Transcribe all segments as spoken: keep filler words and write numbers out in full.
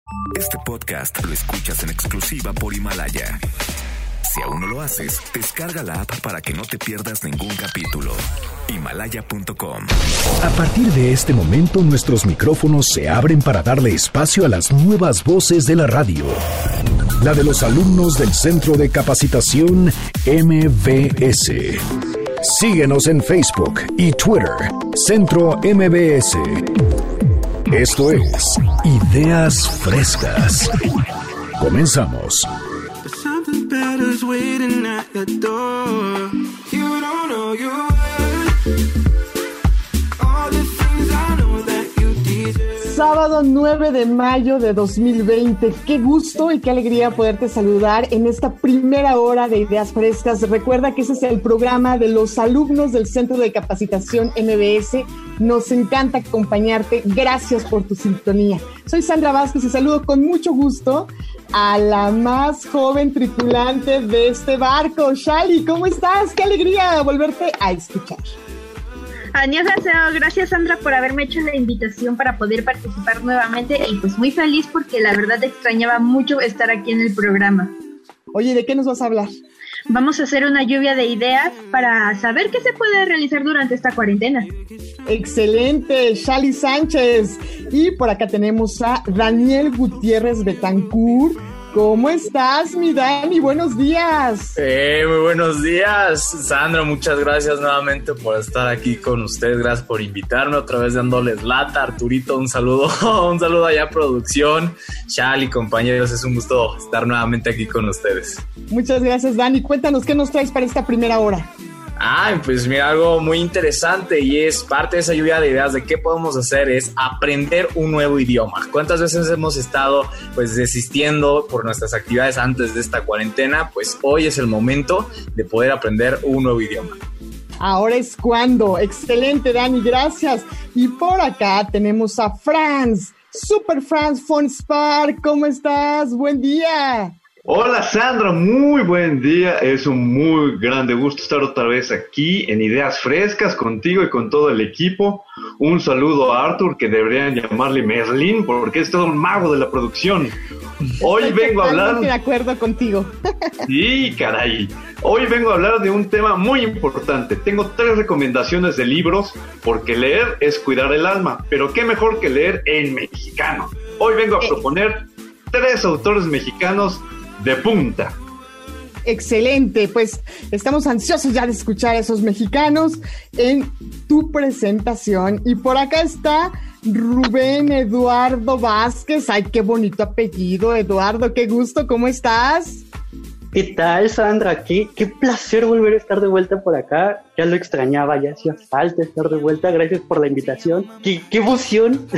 Este podcast lo escuchas en exclusiva por Himalaya. Si aún no lo haces, descarga la app para que no te pierdas ningún capítulo. Himalaya punto com. A partir de este momento, nuestros micrófonos se abren para darle espacio a las nuevas voces de la radio. La de los alumnos del Centro de Capacitación M B S. Síguenos en Facebook y Twitter, Centro M B S. Esto es Ideas Frescas. Comenzamos. Sábado nueve de mayo de dos mil veinte. Qué gusto y qué alegría poderte saludar en esta primera hora de Ideas Frescas. Recuerda que ese es el programa de los alumnos del Centro de Capacitación M B S. Nos encanta acompañarte. Gracias por tu sintonía. Soy Sandra Vázquez y saludo con mucho gusto a la más joven tripulante de este barco. Shali, ¿cómo estás? Qué alegría volverte a escuchar. Annyeonghaseyo, gracias Sandra por haberme hecho la invitación para poder participar nuevamente y pues muy feliz porque la verdad extrañaba mucho estar aquí en el programa. Oye, ¿de qué nos vas a hablar? Vamos a hacer una lluvia de ideas para saber qué se puede realizar durante esta cuarentena. Excelente, Shali Sánchez. Y por acá tenemos a Daniel Gutiérrez Betancourt. ¿Cómo estás, mi Dani? Buenos días. Eh, muy buenos días, Sandra. Muchas gracias nuevamente por estar aquí con ustedes. Gracias por invitarme, otra vez dándoles lata. Arturito, un saludo, un saludo allá a producción. Shali, compañeros, es un gusto estar nuevamente aquí con ustedes. Muchas gracias, Dani. Cuéntanos, ¿qué nos traes para esta primera hora? Ah, pues mira, algo muy interesante y es parte de esa lluvia de ideas de qué podemos hacer es aprender un nuevo idioma. ¿Cuántas veces hemos estado pues desistiendo por nuestras actividades antes de esta cuarentena? Pues hoy es el momento de poder aprender un nuevo idioma. Ahora es cuando. Excelente, Dani, gracias. Y por acá tenemos a Franz, Super Franz von Spark. ¿Cómo estás? Buen día. Hola Sandra, muy buen día, es un muy grande gusto estar otra vez aquí en Ideas Frescas contigo y con todo el equipo. Un saludo a Arthur, que deberían llamarle Merlín porque es todo un mago de la producción. Hoy Estoy vengo a hablar... de acuerdo contigo. Sí, caray. Hoy vengo a hablar de un tema muy importante. Tengo tres recomendaciones de libros porque leer es cuidar el alma, pero qué mejor que leer en mexicano. Hoy vengo a proponer tres autores mexicanos de punta. Excelente, pues estamos ansiosos ya de escuchar a esos mexicanos en tu presentación. Y por acá está Rubén Eduardo Vázquez. Ay, qué bonito apellido, Eduardo, qué gusto, ¿cómo estás? ¿Qué tal, Sandra? Qué, qué placer volver a estar de vuelta por acá. Ya lo extrañaba, ya hacía falta estar de vuelta. Gracias por la invitación. ¡Qué, qué emoción!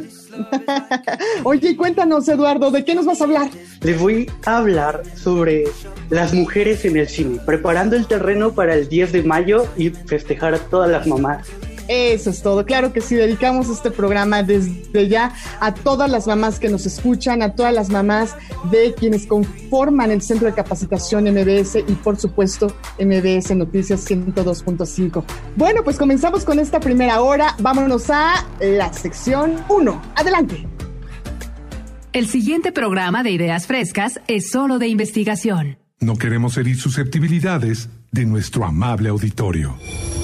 Oye, cuéntanos, Eduardo, ¿de qué nos vas a hablar? Les voy a hablar sobre las mujeres en el cine, preparando el terreno para el diez de mayo y festejar a todas las mamás. Eso es todo, claro que sí, dedicamos este programa desde ya a todas las mamás que nos escuchan, a todas las mamás de quienes conforman el Centro de Capacitación M B S y por supuesto M B S Noticias ciento dos punto cinco. Bueno, pues comenzamos con esta primera hora, vámonos a la sección uno, adelante. El siguiente programa de Ideas Frescas es solo de investigación. No queremos herir susceptibilidades de nuestro amable auditorio.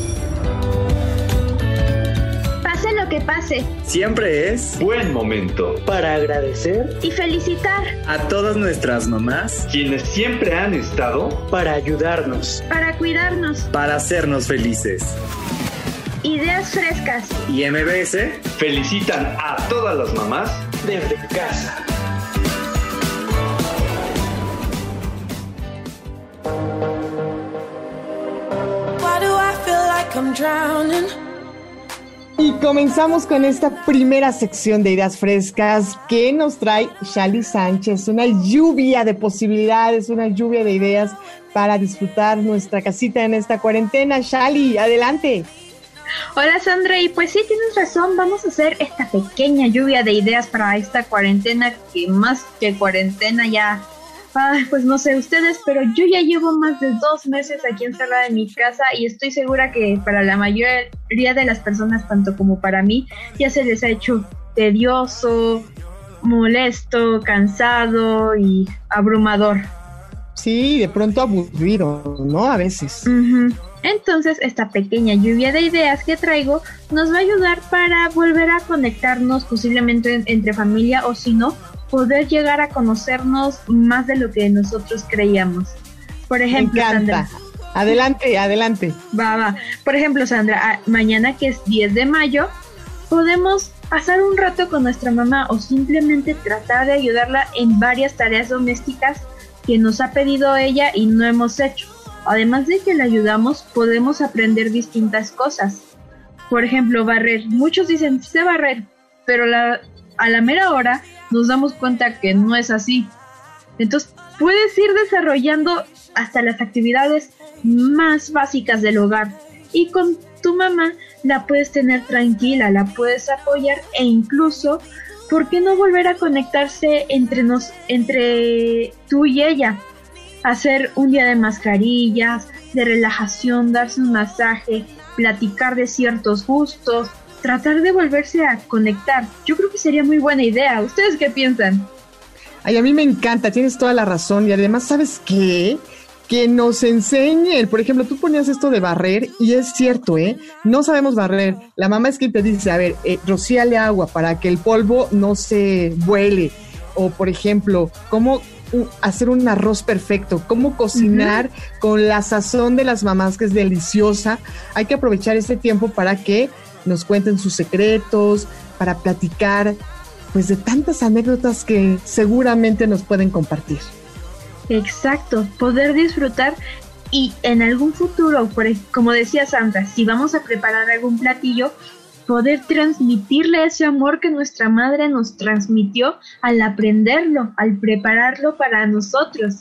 Lo que pase, siempre es buen momento para agradecer y felicitar a todas nuestras mamás, quienes siempre han estado para ayudarnos, para cuidarnos, para hacernos felices. Ideas Frescas y M B S felicitan a todas las mamás desde casa. Why do I feel like I'm drowning? Y comenzamos con esta primera sección de Ideas Frescas que nos trae Shali Sánchez, una lluvia de posibilidades, una lluvia de ideas para disfrutar nuestra casita en esta cuarentena. Shali, adelante. Hola Sandra, y pues sí, tienes razón, vamos a hacer esta pequeña lluvia de ideas para esta cuarentena, que más que cuarentena ya... Ay, pues no sé ustedes, pero yo ya llevo más de dos meses aquí encerrada en mi casa y estoy segura que para la mayoría de las personas, tanto como para mí, ya se les ha hecho tedioso, molesto, cansado y abrumador. Sí, de pronto aburrido, ¿no? A veces. Uh-huh. Entonces, esta pequeña lluvia de ideas que traigo nos va a ayudar para volver a conectarnos posiblemente en, entre familia, o si no, poder llegar a conocernos más de lo que nosotros creíamos. Por ejemplo, Me encanta. Sandra. Adelante, adelante. Va, va. Por ejemplo, Sandra, mañana que es diez de mayo, podemos pasar un rato con nuestra mamá o simplemente tratar de ayudarla en varias tareas domésticas que nos ha pedido ella y no hemos hecho. Además de que la ayudamos, podemos aprender distintas cosas. Por ejemplo, barrer. Muchos dicen, sé barrer, pero la, a la mera hora nos damos cuenta que no es así. Entonces, puedes ir desarrollando hasta las actividades más básicas del hogar. Y con tu mamá la puedes tener tranquila, la puedes apoyar e incluso, ¿por qué no volver a conectarse entre, nos, entre tú y ella? Hacer un día de mascarillas, de relajación, darse un masaje, platicar de ciertos gustos, tratar de volverse a conectar. Yo creo que sería muy buena idea. ¿Ustedes qué piensan? Ay, a mí me encanta, tienes toda la razón. Y además, ¿sabes qué? Que nos enseñen. Por ejemplo, tú ponías esto de barrer y es cierto, ¿eh? No sabemos barrer. La mamá es quien te dice, a ver, eh, rocíale agua para que el polvo no se vuele. O, por ejemplo, cómo hacer un arroz perfecto, cómo cocinar uh-huh. con la sazón de las mamás, que es deliciosa. Hay que aprovechar este tiempo para que nos cuenten sus secretos, para platicar, pues, de tantas anécdotas que seguramente nos pueden compartir. Exacto, poder disfrutar y en algún futuro, por, como decía Sandra, si vamos a preparar algún platillo, poder transmitirle ese amor que nuestra madre nos transmitió al aprenderlo, al prepararlo para nosotros.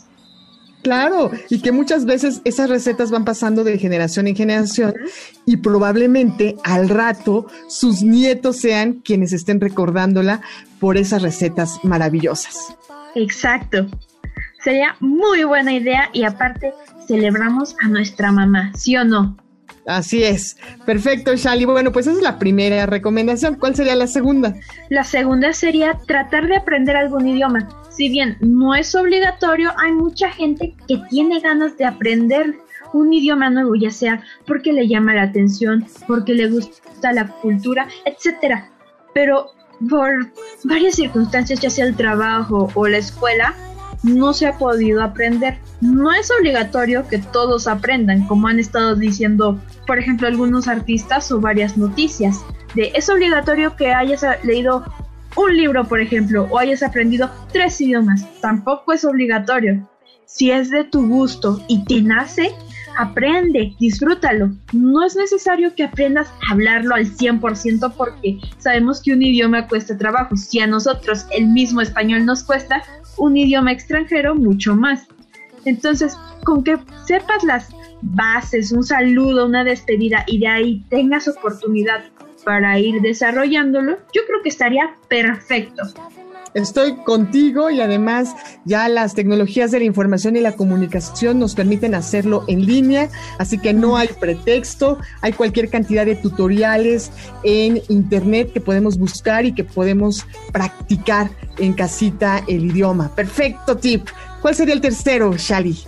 Claro, y que muchas veces esas recetas van pasando de generación en generación y probablemente al rato sus nietos sean quienes estén recordándola por esas recetas maravillosas. Exacto. Sería muy buena idea y aparte celebramos a nuestra mamá, ¿sí o no? Así es. Perfecto, Shali. Bueno, pues esa es la primera recomendación. ¿Cuál sería la segunda? La segunda sería tratar de aprender algún idioma. Si bien no es obligatorio, hay mucha gente que tiene ganas de aprender un idioma nuevo, ya sea porque le llama la atención, porque le gusta la cultura, etcétera. Pero por varias circunstancias, ya sea el trabajo o la escuela, no se ha podido aprender. No es obligatorio que todos aprendan, como han estado diciendo, por ejemplo, algunos artistas o varias noticias. De es obligatorio que hayas leído un libro, por ejemplo, o hayas aprendido tres idiomas. Tampoco es obligatorio. Si es de tu gusto y te nace, aprende, disfrútalo. No es necesario que aprendas a hablarlo al cien por ciento porque sabemos que un idioma cuesta trabajo. Si a nosotros el mismo español nos cuesta, un idioma extranjero mucho más. Entonces, con que sepas las bases, un saludo, una despedida y de ahí tengas oportunidad para ir desarrollándolo, yo creo que estaría perfecto. Estoy contigo y además ya las tecnologías de la información y la comunicación nos permiten hacerlo en línea, así que no hay pretexto, hay cualquier cantidad de tutoriales en internet que podemos buscar y que podemos practicar en casita el idioma. Perfecto tip. ¿Cuál sería el tercero, Shali?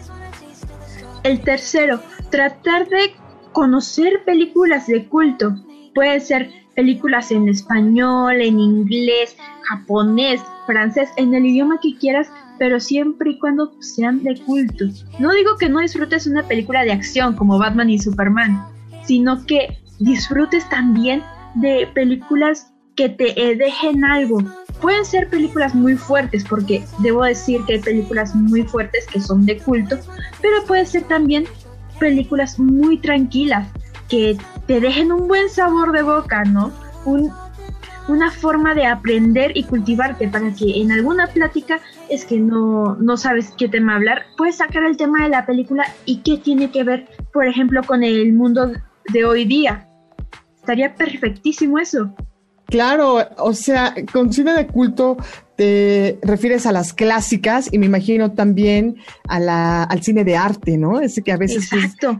El tercero, tratar de conocer películas de culto. Puede ser películas en español, en inglés, japonés, francés, en el idioma que quieras, pero siempre y cuando sean de culto. No digo que no disfrutes una película de acción como Batman y Superman, sino que disfrutes también de películas que te eh, dejen algo. Pueden ser películas muy fuertes, porque debo decir que hay películas muy fuertes que son de culto, pero puede ser también películas muy tranquilas, que te dejen un buen sabor de boca, ¿no? Un, una forma de aprender y cultivarte para que en alguna plática es que no, no sabes qué tema hablar, puedes sacar el tema de la película y qué tiene que ver, por ejemplo, con el mundo de hoy día. Estaría perfectísimo eso. Claro, o sea, con cine de culto te refieres a las clásicas y me imagino también a la, al cine de arte, ¿no? Ese que a veces... Exacto. Es,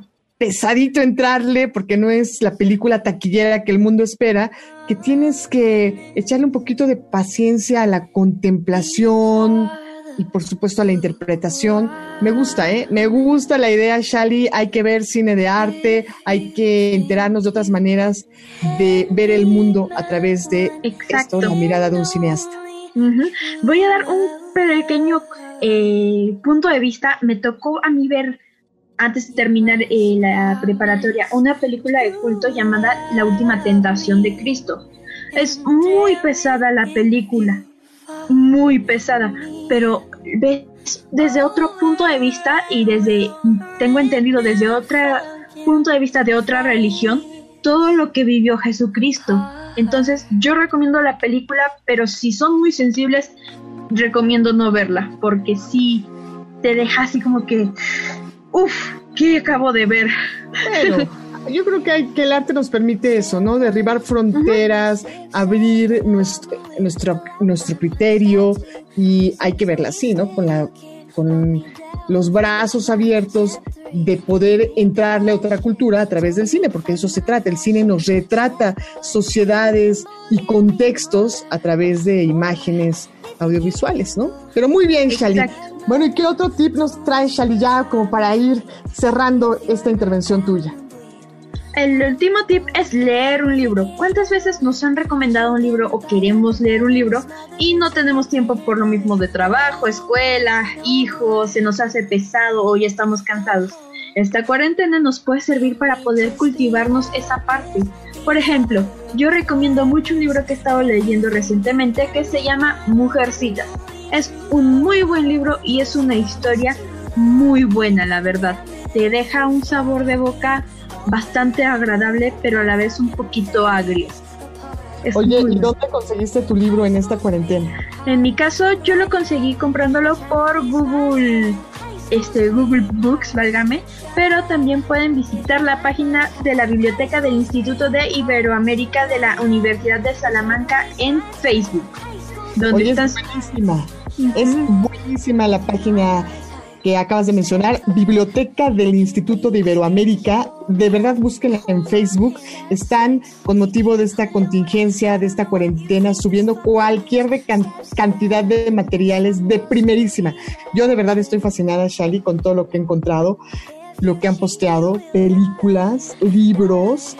pesadito entrarle porque no es la película taquillera que el mundo espera, que tienes que echarle un poquito de paciencia a la contemplación y por supuesto a la interpretación. Me gusta, ¿eh? Me gusta la idea, Shali. Hay que ver cine de arte, hay que enterarnos de otras maneras de ver el mundo a través de esto, la mirada de un cineasta. Uh-huh. Voy a dar un pequeño eh, punto de vista. Me tocó a mí ver, antes de terminar eh, la preparatoria, una película de culto llamada La Última Tentación de Cristo. Es muy pesada la película, muy pesada, pero ves desde otro punto de vista y desde, tengo entendido, desde otro punto de vista de otra religión, todo lo que vivió Jesucristo. Entonces yo recomiendo la película, pero si son muy sensibles, recomiendo no verla, porque sí te deja así como que, uff, ¿qué acabo de ver? Bueno, yo creo que, hay, que el arte nos permite eso, ¿no? Derribar fronteras, uh-huh. abrir nuestro, nuestro, nuestro criterio, y hay que verla así, ¿no? Con la, con los brazos abiertos de poder entrarle a otra cultura a través del cine, porque eso se trata. El cine nos retrata sociedades y contextos a través de imágenes audiovisuales, ¿no? Pero muy bien, Shali. Bueno, ¿y qué otro tip nos trae, Shali, ya como para ir cerrando esta intervención tuya? El último tip es leer un libro. ¿Cuántas veces nos han recomendado un libro o queremos leer un libro y no tenemos tiempo por lo mismo de trabajo, escuela, hijos, se nos hace pesado o ya estamos cansados? Esta cuarentena nos puede servir para poder cultivarnos esa parte. Por ejemplo, yo recomiendo mucho un libro que he estado leyendo recientemente que se llama Mujercitas. Es un muy buen libro y es una historia muy buena, la verdad. Te deja un sabor de boca bastante agradable, pero a la vez un poquito agrio. Es Oye, ¿y dónde conseguiste tu libro en esta cuarentena? En mi caso, yo lo conseguí comprándolo por Google, este, Google Books, válgame, pero también pueden visitar la página de la Biblioteca del Instituto de Iberoamérica de la Universidad de Salamanca en Facebook. Donde Oye, están... es buenísima, uh-huh. es buenísima la página que acabas de mencionar, Biblioteca del Instituto de Iberoamérica. De verdad, búsquenla en Facebook. Están, con motivo de esta contingencia, de esta cuarentena, subiendo cualquier de can- cantidad de materiales de primerísima. Yo de verdad estoy fascinada, Shali, con todo lo que he encontrado, lo que han posteado, películas, libros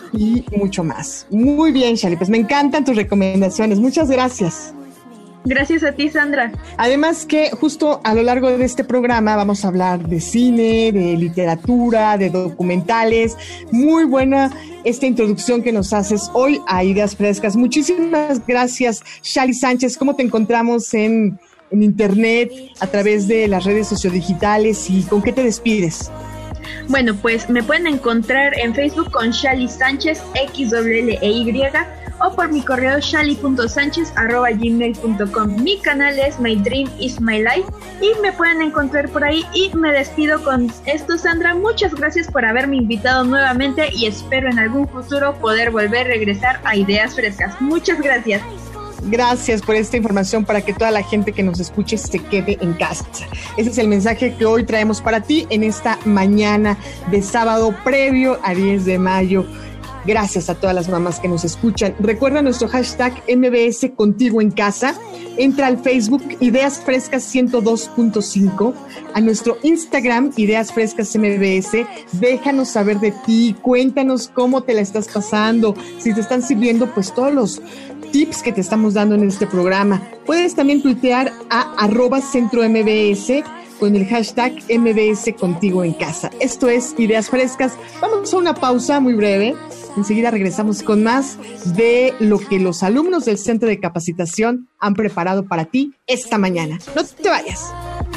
y mucho más. Muy bien, Shali, pues me encantan tus recomendaciones. Muchas gracias. Gracias a ti, Sandra. Además que justo a lo largo de este programa vamos a hablar de cine, de literatura, de documentales. Muy buena esta introducción que nos haces hoy a Ideas Frescas. Muchísimas gracias, Shali Sánchez. ¿Cómo te encontramos en, en internet, a través de las redes sociodigitales, y con qué te despides? Bueno, pues me pueden encontrar en Facebook con Shali Sánchez, X W L E Y, o por mi correo shali punto sánchez arroba gmail punto com. Mi canal es My Dream is My Life y me pueden encontrar por ahí. Y me despido con esto, Sandra. Muchas gracias por haberme invitado nuevamente y espero en algún futuro poder volver a regresar a Ideas Frescas. Muchas gracias. Gracias por esta información para que toda la gente que nos escuche se quede en casa. Ese es el mensaje que hoy traemos para ti en esta mañana de sábado previo a diez de mayo. Gracias a todas las mamás que nos escuchan. Recuerda nuestro hashtag M B S Contigo en Casa. Entra al Facebook Ideas Frescas ciento dos punto cinco, a nuestro Instagram Ideas Frescas M B S. Déjanos saber de ti, cuéntanos cómo te la estás pasando, si te están sirviendo pues todos los tips que te estamos dando en este programa. Puedes también tuitear a arroba centro M B S con el hashtag M B S Contigo en Casa. Esto es Ideas Frescas. Vamos a una pausa muy breve. Enseguida regresamos con más de lo que los alumnos del Centro de Capacitación han preparado para ti esta mañana. No te vayas.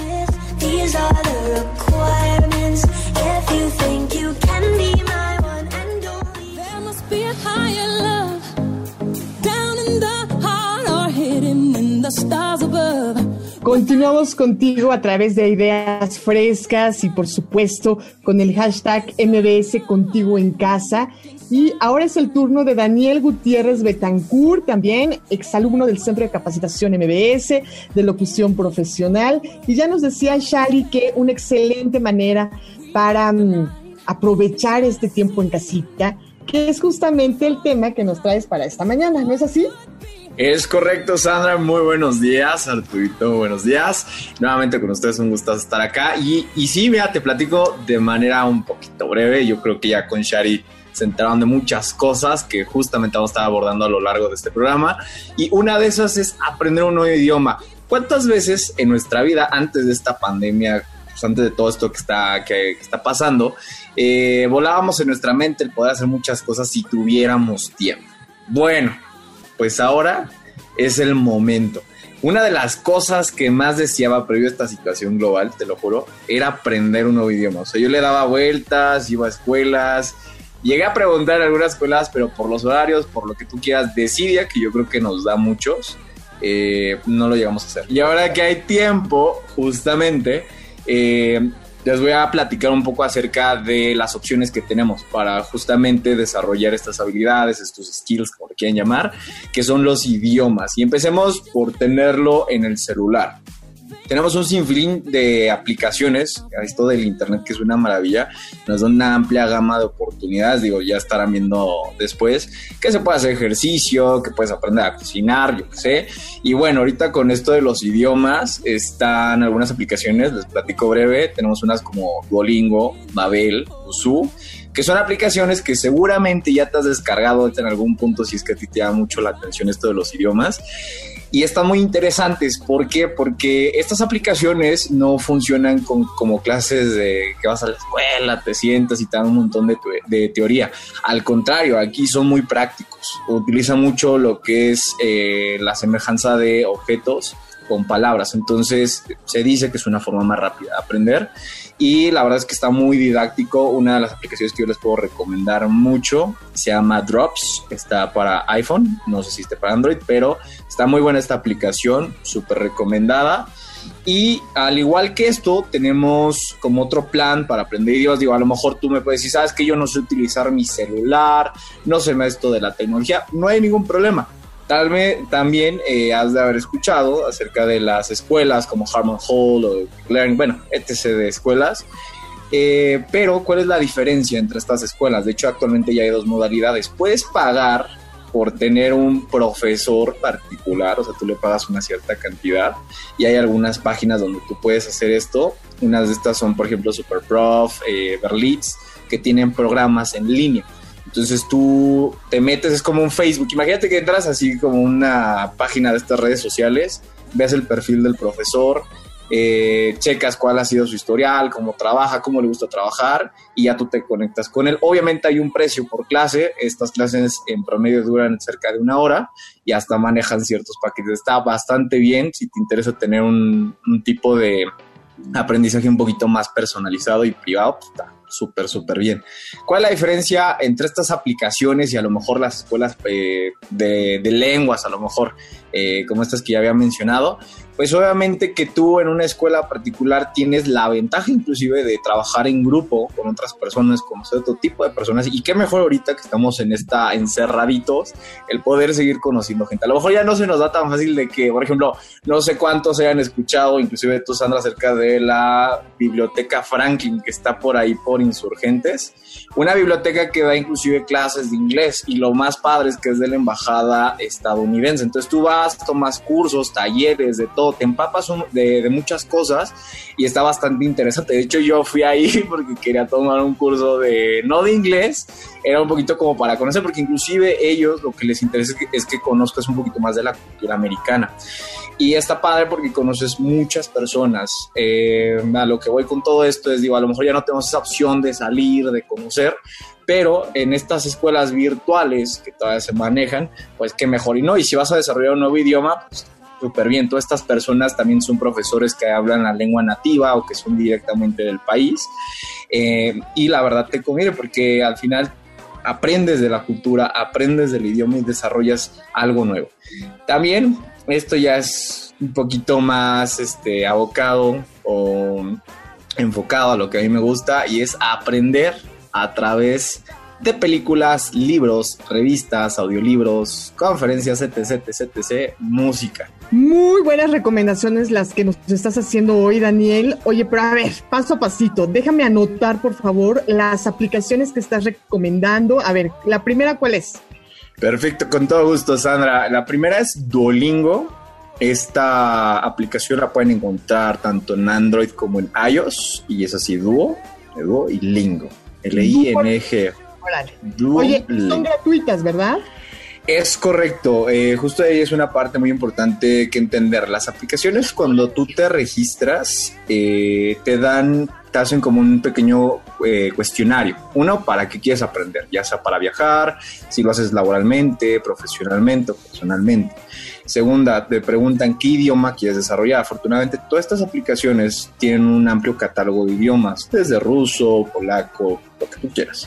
Continuamos contigo a través de Ideas Frescas y por supuesto con el hashtag M B S Contigo en Casa. Y ahora es el turno de Daniel Gutiérrez Betancourt, también exalumno del Centro de Capacitación M B S, de locución profesional. Y ya nos decía Shali que una excelente manera para um, aprovechar este tiempo en casita, que es justamente el tema que nos traes para esta mañana, ¿no es así? Es correcto, Sandra. Muy buenos días, Arturito, buenos días. Nuevamente con ustedes, un gustazo estar acá. Y, y sí, mira, te platico de manera un poquito breve. Yo creo que ya con Shari se enteraron de muchas cosas que justamente vamos a estar abordando a lo largo de este programa. Y una de esas es aprender un nuevo idioma. ¿Cuántas veces en nuestra vida, antes de esta pandemia, pues antes de todo esto que está, que, que está pasando, eh, volábamos en nuestra mente el poder hacer muchas cosas si tuviéramos tiempo? Bueno, pues ahora es el momento. Una de las cosas que más deseaba previo a esta situación global, te lo juro, era aprender un nuevo idioma. O sea, yo le daba vueltas, iba a escuelas, llegué a preguntar en algunas escuelas, pero por los horarios, por lo que tú quieras, Decidia, que yo creo que nos da muchos, eh, no lo llegamos a hacer. Y ahora que hay tiempo, justamente, eh, les voy a platicar un poco acerca de las opciones que tenemos para justamente desarrollar estas habilidades, estos skills, como le quieran llamar, que son los idiomas. Y empecemos por tenerlo en el celular. Tenemos un sinfín de aplicaciones, esto del internet que es una maravilla, nos da una amplia gama de oportunidades, digo, ya estarán viendo después, que se puede hacer ejercicio, que puedes aprender a cocinar, yo qué sé, y bueno, ahorita con esto de los idiomas, están algunas aplicaciones, les platico breve, tenemos unas como Duolingo, Babel, Busuu, que son aplicaciones que seguramente ya te has descargado en algún punto si es que a ti te llama mucho la atención esto de los idiomas. Y están muy interesantes. ¿Por qué? Porque estas aplicaciones no funcionan con, como clases de que vas a la escuela, te sientas y te dan un montón de, de teoría. Al contrario, aquí son muy prácticos. Utilizan mucho lo que es eh, la semejanza de objetos con palabras. Entonces, se dice que es una forma más rápida de aprender. Y la verdad es que está muy didáctico. Una de las aplicaciones que yo les puedo recomendar mucho se llama Drops. Está para iPhone, no sé si está para Android, pero está muy buena esta aplicación, súper recomendada. Y al igual que esto, tenemos como otro plan para aprender idiomas. Digo, a lo mejor tú me puedes decir, sabes que yo no sé utilizar mi celular, no sé más esto de la tecnología. No hay ningún problema. Tal vez también eh, has de haber escuchado acerca de las escuelas como Harmon Hall o Learning, bueno, etcétera de escuelas. Eh, pero, ¿cuál es la diferencia entre estas escuelas? De hecho, actualmente ya hay dos modalidades. Puedes pagar por tener un profesor particular, o sea, tú le pagas una cierta cantidad y hay algunas páginas donde tú puedes hacer esto. Unas de estas son, por ejemplo, Superprof, eh, Berlitz, que tienen programas en línea. Entonces tú te metes, es como un Facebook. Imagínate que entras así como una página de estas redes sociales, ves el perfil del profesor, eh, checas cuál ha sido su historial, cómo trabaja, cómo le gusta trabajar y ya tú te conectas con él. Obviamente hay un precio por clase. Estas clases en promedio duran cerca de una hora y hasta manejan ciertos paquetes. Está bastante bien si te interesa tener un, un tipo de aprendizaje un poquito más personalizado y privado, pues está súper, súper bien. ¿Cuál es la diferencia entre estas aplicaciones y a lo mejor las escuelas eh, de, de lenguas, a lo mejor eh, como estas que ya había mencionado? Pues obviamente que tú en una escuela particular tienes la ventaja inclusive de trabajar en grupo con otras personas, conocer otro tipo de personas, y qué mejor ahorita que estamos en esta encerraditos, el poder seguir conociendo gente. A lo mejor ya no se nos da tan fácil de que, por ejemplo, no sé cuántos hayan escuchado, inclusive tú, Sandra, acerca de la biblioteca Franklin que está por ahí por Insurgentes, una biblioteca que da inclusive clases de inglés, y lo más padre es que es de la embajada estadounidense. Entonces tú vas, tomas cursos, talleres, de todo, te empapas de, de muchas cosas y está bastante interesante. De hecho, yo fui ahí porque quería tomar un curso de, no de inglés, era un poquito como para conocer, porque inclusive ellos lo que les interesa es que, es que conozcas un poquito más de la cultura americana. Y está padre porque conoces muchas personas. Eh, a lo que voy con todo esto es, digo, a lo mejor ya no tenemos esa opción de salir, de conocer, pero en estas escuelas virtuales que todavía se manejan, pues qué mejor. Y no, y si vas a desarrollar un nuevo idioma, pues súper bien. Todas estas personas también son profesores que hablan la lengua nativa o que son directamente del país. Eh, y la verdad te conviene porque al final aprendes de la cultura, aprendes del idioma y desarrollas algo nuevo. También esto ya es un poquito más este, abocado o enfocado a lo que a mí me gusta, y es aprender a través de películas, libros, revistas, audiolibros, conferencias, etc, etc, etc, música. Muy buenas recomendaciones las que nos estás haciendo hoy, Daniel. Oye, pero a ver, paso a pasito, déjame anotar, por favor, las aplicaciones que estás recomendando. A ver, la primera, ¿cuál es? Perfecto, con todo gusto, Sandra. La primera es Duolingo. Esta aplicación la pueden encontrar tanto en Android como en iOS, y es así, Duo, Duo y Lingo, L I N G. Oye, son gratuitas, ¿verdad? Es correcto, eh, justo ahí es una parte muy importante que entender. Las aplicaciones, cuando tú te registras, eh, te dan, te hacen como un pequeño eh, cuestionario. Uno, para qué quieres aprender, ya sea para viajar, si lo haces laboralmente, profesionalmente o personalmente. Segunda, te preguntan qué idioma quieres desarrollar. Afortunadamente, todas estas aplicaciones tienen un amplio catálogo de idiomas, desde ruso, polaco, lo que tú quieras.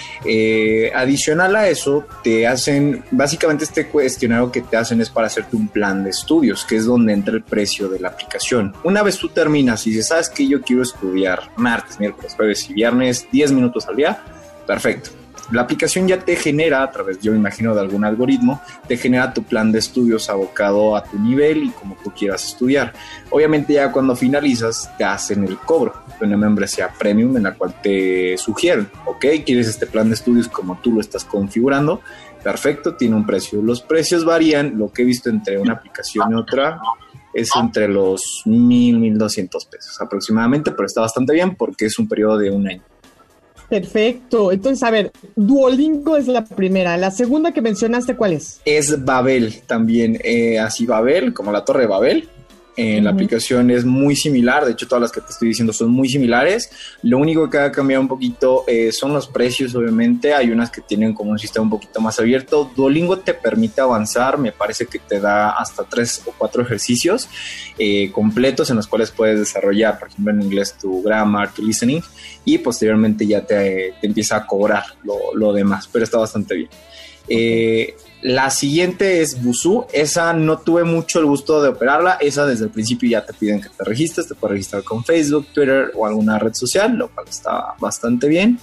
Eh, adicional a eso, te hacen, básicamente este cuestionario que te hacen es para hacerte un plan de estudios, que es donde entra el precio de la aplicación. Una vez tú terminas y dices, ¿sabes qué? Yo quiero estudiar martes, miércoles, jueves y viernes, diez minutos al día, perfecto. La aplicación ya te genera, a través, yo me imagino, de algún algoritmo, te genera tu plan de estudios abocado a tu nivel y como tú quieras estudiar. Obviamente ya cuando finalizas te hacen el cobro de una membresía premium en la cual te sugieren, ok, quieres este plan de estudios como tú lo estás configurando, perfecto, tiene un precio. Los precios varían, lo que he visto entre una aplicación y otra es entre los mil, mil doscientos pesos aproximadamente, pero está bastante bien porque es un periodo de un año. Perfecto. Entonces, a ver, Duolingo es la primera. La segunda que mencionaste, ¿cuál es? Es Babel también, eh, así Babel, como la Torre de Babel. Eh, uh-huh. La aplicación es muy similar, de hecho todas las que te estoy diciendo son muy similares. Lo único que ha cambiado un poquito eh, son los precios, obviamente. Hay unas que tienen como un sistema un poquito más abierto. Duolingo te permite avanzar, me parece que te da hasta tres o cuatro ejercicios eh, completos en los cuales puedes desarrollar, por ejemplo en inglés, tu grammar, tu listening, y posteriormente ya te, te empieza a cobrar lo, lo demás, pero está bastante bien. Eh, la siguiente es Busuu. Esa no tuve mucho el gusto de operarla. Esa desde el principio ya te piden que te registres. Te puedes registrar con Facebook, Twitter o alguna red social, lo cual está bastante bien.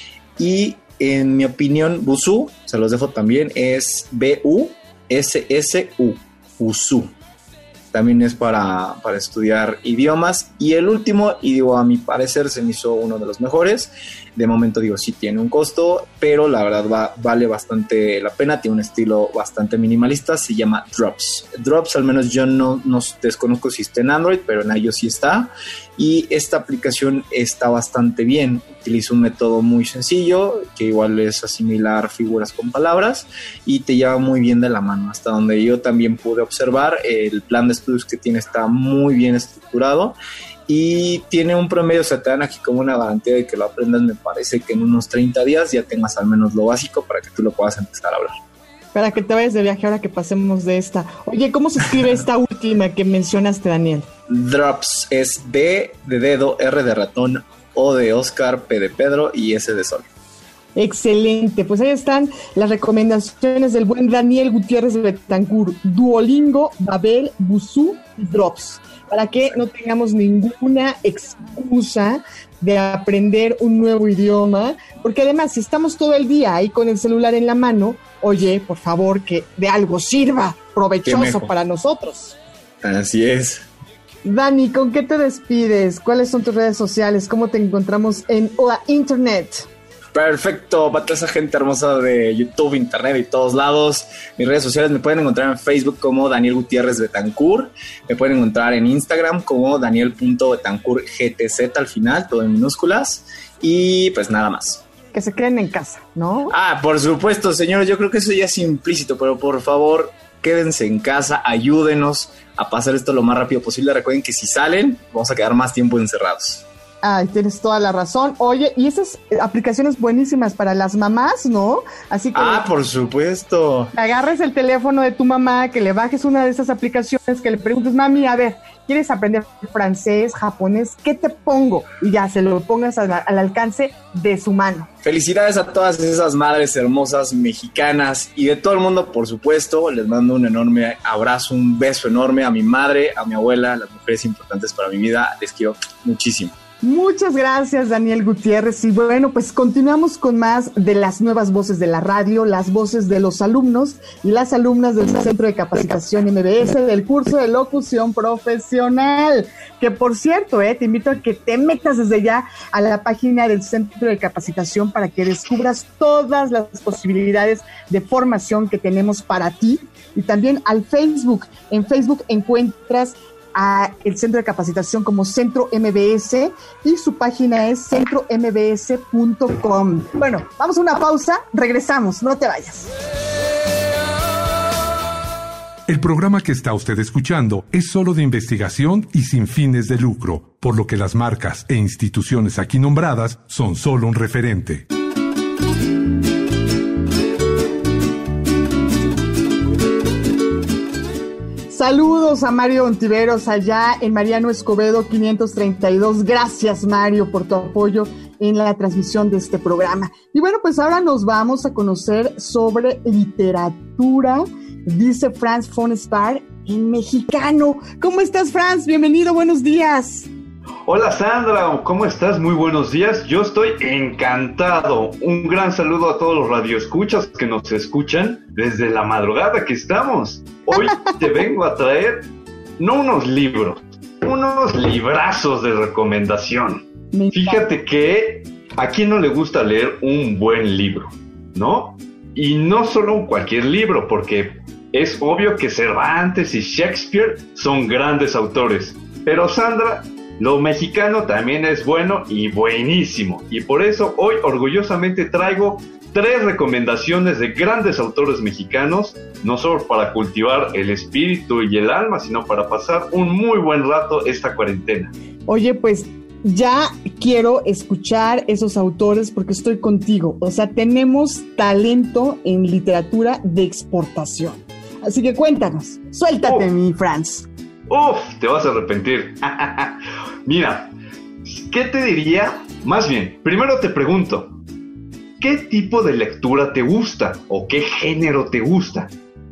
Y en mi opinión, Busuu, se los dejo también, es B U S S U, Busuu. También es para, para estudiar idiomas. Y el último, y digo, a mi parecer se me hizo uno de los mejores. De momento digo, sí tiene un costo, pero la verdad va, vale bastante la pena. Tiene un estilo bastante minimalista, se llama Drops. Drops, al menos yo no, no desconozco si está en Android, pero en iOS sí está. Y esta aplicación está bastante bien. Utiliza un método muy sencillo, que igual es asimilar figuras con palabras, y te lleva muy bien de la mano. Hasta donde yo también pude observar, el plan de estudios que tiene está muy bien estructurado. Y tiene un promedio, o sea, te dan aquí como una garantía de que lo aprendas. Me parece que en unos treinta días ya tengas al menos lo básico para que tú lo puedas empezar a hablar. Para que te vayas de viaje ahora que pasemos de esta. Oye, ¿cómo se escribe esta última que mencionaste, Daniel? Drops, es D de dedo, R de ratón, O de Oscar, P de Pedro y S de sol. Excelente, pues ahí están las recomendaciones del buen Daniel Gutiérrez Betancourt. Duolingo, Babel, Busuu y Drops, para que no tengamos ninguna excusa de aprender un nuevo idioma, porque además si estamos todo el día ahí con el celular en la mano, oye, por favor, que de algo sirva, provechoso para nosotros. Así es. Dani, ¿con qué te despides? ¿Cuáles son tus redes sociales? ¿Cómo te encontramos en la internet? Perfecto, para toda esa gente hermosa de YouTube, Internet y todos lados. Mis redes sociales me pueden encontrar en Facebook como Daniel Gutiérrez Betancourt. Me pueden encontrar en Instagram como Daniel punto Betancourt G T Z al final, todo en minúsculas. Y pues nada más. Que se queden en casa, ¿no? Ah, por supuesto, señores, yo creo que eso ya es implícito, pero por favor, quédense en casa, ayúdenos a pasar esto lo más rápido posible. Recuerden que si salen, vamos a quedar más tiempo encerrados. Ay, tienes toda la razón. Oye, y esas aplicaciones buenísimas para las mamás, ¿no? Así que... Ah, por supuesto. Agarres el teléfono de tu mamá, que le bajes una de esas aplicaciones, que le preguntes, mami, a ver, ¿quieres aprender francés, japonés? ¿Qué te pongo? Y ya se lo pongas al, al alcance de su mano. Felicidades a todas esas madres hermosas mexicanas y de todo el mundo, por supuesto. Les mando un enorme abrazo, un beso enorme a mi madre, a mi abuela, las mujeres importantes para mi vida. Les quiero muchísimo. Muchas gracias, Daniel Gutiérrez. Y bueno, pues continuamos con más de las nuevas voces de la radio, las voces de los alumnos y las alumnas del Centro de Capacitación M B S del curso de locución profesional. Que por cierto, eh, te invito a que te metas desde ya a la página del Centro de Capacitación para que descubras todas las posibilidades de formación que tenemos para ti. Y también al Facebook. En Facebook encuentras a el Centro de Capacitación como Centro M B S y su página es centro m b s punto com. Bueno, vamos a una pausa, regresamos, no te vayas. El programa que está usted escuchando es solo de investigación y sin fines de lucro, por lo que las marcas e instituciones aquí nombradas son solo un referente. Saludos a Mario Ontiveros allá en Mariano Escobedo quinientos treinta y dos. Gracias, Mario, por tu apoyo en la transmisión de este programa. Y bueno, pues ahora nos vamos a conocer sobre literatura, dice Franz von Spar en mexicano. ¿Cómo estás, Franz? Bienvenido, buenos días. Hola, Sandra, ¿cómo estás? Muy buenos días. Yo estoy encantado. Un gran saludo a todos los radioescuchas que nos escuchan desde la madrugada que estamos. Hoy te vengo a traer, no unos libros, unos librazos de recomendación. Fíjate que a quién no le gusta leer un buen libro, ¿no? Y no solo cualquier libro, porque es obvio que Cervantes y Shakespeare son grandes autores. Pero, Sandra, lo mexicano también es bueno y buenísimo. Y por eso hoy orgullosamente traigo tres recomendaciones de grandes autores mexicanos, no solo para cultivar el espíritu y el alma, sino para pasar un muy buen rato esta cuarentena. Oye, pues ya quiero escuchar esos autores porque estoy contigo. O sea, tenemos talento en literatura de exportación. Así que cuéntanos, suéltate, oh. mi Franz. Uf, te vas a arrepentir. Mira, ¿qué te diría? Más bien, primero te pregunto, ¿qué tipo de lectura te gusta o qué género te gusta?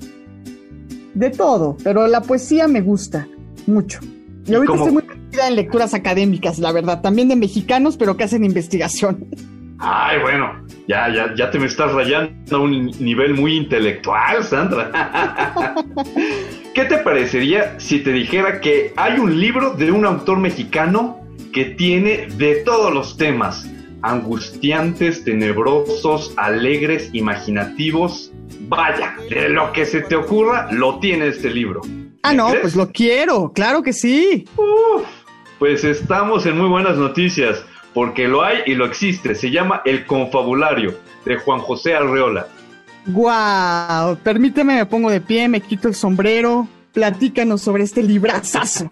De todo, pero la poesía me gusta mucho. Y ahorita estoy muy metida en lecturas académicas, la verdad, también de mexicanos, pero que hacen investigación. Ay, bueno, ya, ya, ya te me estás rayando a un nivel muy intelectual, Sandra. ¿Qué te parecería si te dijera que hay un libro de un autor mexicano que tiene de todos los temas, angustiantes, tenebrosos, alegres, imaginativos? Vaya, de lo que se te ocurra, lo tiene este libro. Ah, no, crees? Pues lo quiero, claro que sí. Uf, pues estamos en muy buenas noticias, porque lo hay y lo existe. Se llama El Confabulario, de Juan José Arreola. Guau, permíteme, me pongo de pie, me quito el sombrero, platícanos sobre este librazazo.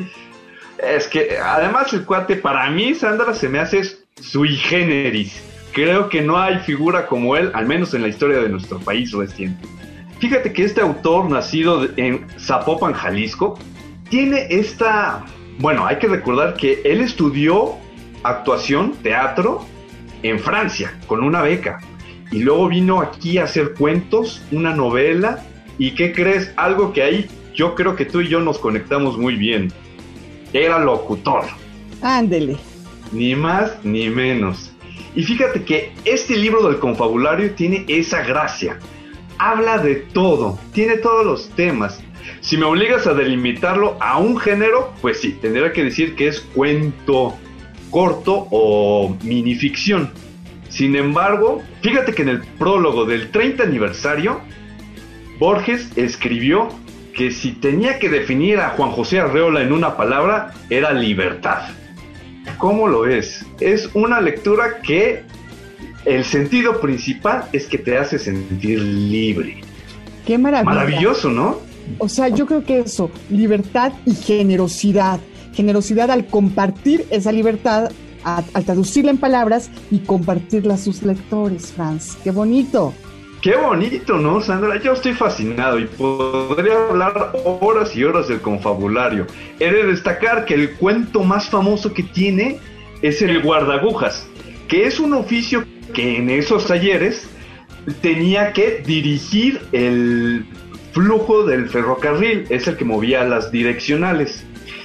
Es que además el cuate, para mí, Sandra, se me hace sui generis. Creo que no hay figura como él, al menos en la historia de nuestro país reciente. Fíjate que este autor, nacido en Zapopan, Jalisco, tiene esta... Bueno, hay que recordar que él estudió actuación, teatro, en Francia, con una beca. Y luego vino aquí a hacer cuentos, una novela, y ¿qué crees? Algo que ahí yo creo que tú y yo nos conectamos muy bien. Era locutor. Ándele. Ni más ni menos. Y fíjate que este libro del Confabulario tiene esa gracia. Habla de todo, tiene todos los temas. Si me obligas a delimitarlo a un género, pues sí, tendría que decir que es cuento corto o minificción. Sin embargo, fíjate que en el prólogo del treinta aniversario, Borges escribió que si tenía que definir a Juan José Arreola en una palabra, era libertad. ¿Cómo lo es? Es una lectura que el sentido principal es que te hace sentir libre. ¡Qué maravilla! Maravilloso, ¿no? O sea, yo creo que eso, libertad y generosidad. Generosidad al compartir esa libertad, a, al traducirla en palabras y compartirla a sus lectores, Franz. ¡Qué bonito! ¡Qué bonito!, ¿no, Sandra? Yo estoy fascinado y podría hablar horas y horas del Confabulario. He de destacar que el cuento más famoso que tiene es el guardagujas, que es un oficio que en esos talleres tenía que dirigir el flujo del ferrocarril, es el que movía las direccionales.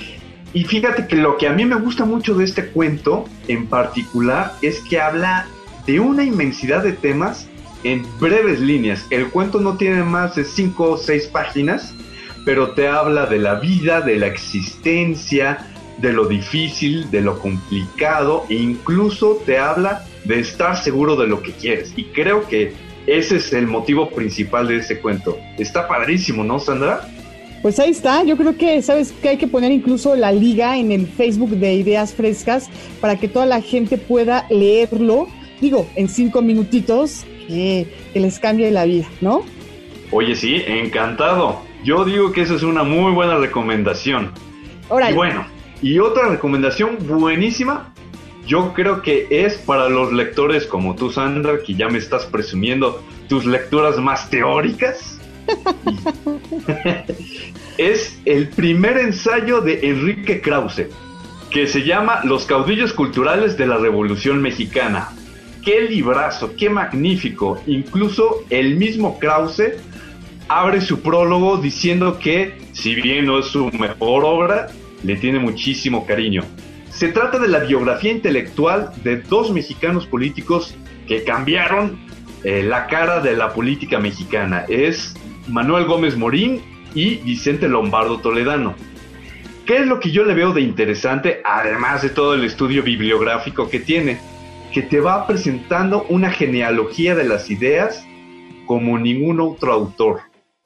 Y fíjate que lo que a mí me gusta mucho de este cuento en particular es que habla de una inmensidad de temas en breves líneas. El cuento no tiene más de cinco o seis páginas, pero te habla de la vida, de la existencia, de lo difícil, de lo complicado, e incluso te habla de estar seguro de lo que quieres. Y creo que ese es el motivo principal de ese cuento. Está padrísimo, ¿no, Sandra? Pues ahí está, yo creo que, ¿sabes qué? Hay que poner incluso la liga en el Facebook de Ideas Frescas para que toda la gente pueda leerlo, digo, en cinco minutitos, que, que les cambie la vida, ¿no? Oye, sí, encantado. Yo digo que esa es una muy buena recomendación. Órale. Y bueno, y otra recomendación buenísima, yo creo que es para los lectores como tú, Sandra, que ya me estás presumiendo tus lecturas más teóricas. Es el primer ensayo de Enrique Krause, que se llama Los caudillos culturales de la Revolución Mexicana. ¡Qué librazo! ¡Qué magnífico! Incluso el mismo Krause abre su prólogo diciendo que, si bien no es su mejor obra, le tiene muchísimo cariño. Se trata de la biografía intelectual de dos mexicanos políticos que cambiaron eh, la cara de la política mexicana. Es Manuel Gómez Morín y Vicente Lombardo Toledano. ¿Qué es lo que yo le veo de interesante, además de todo el estudio bibliográfico que tiene? Que te va presentando una genealogía de las ideas como ningún otro autor.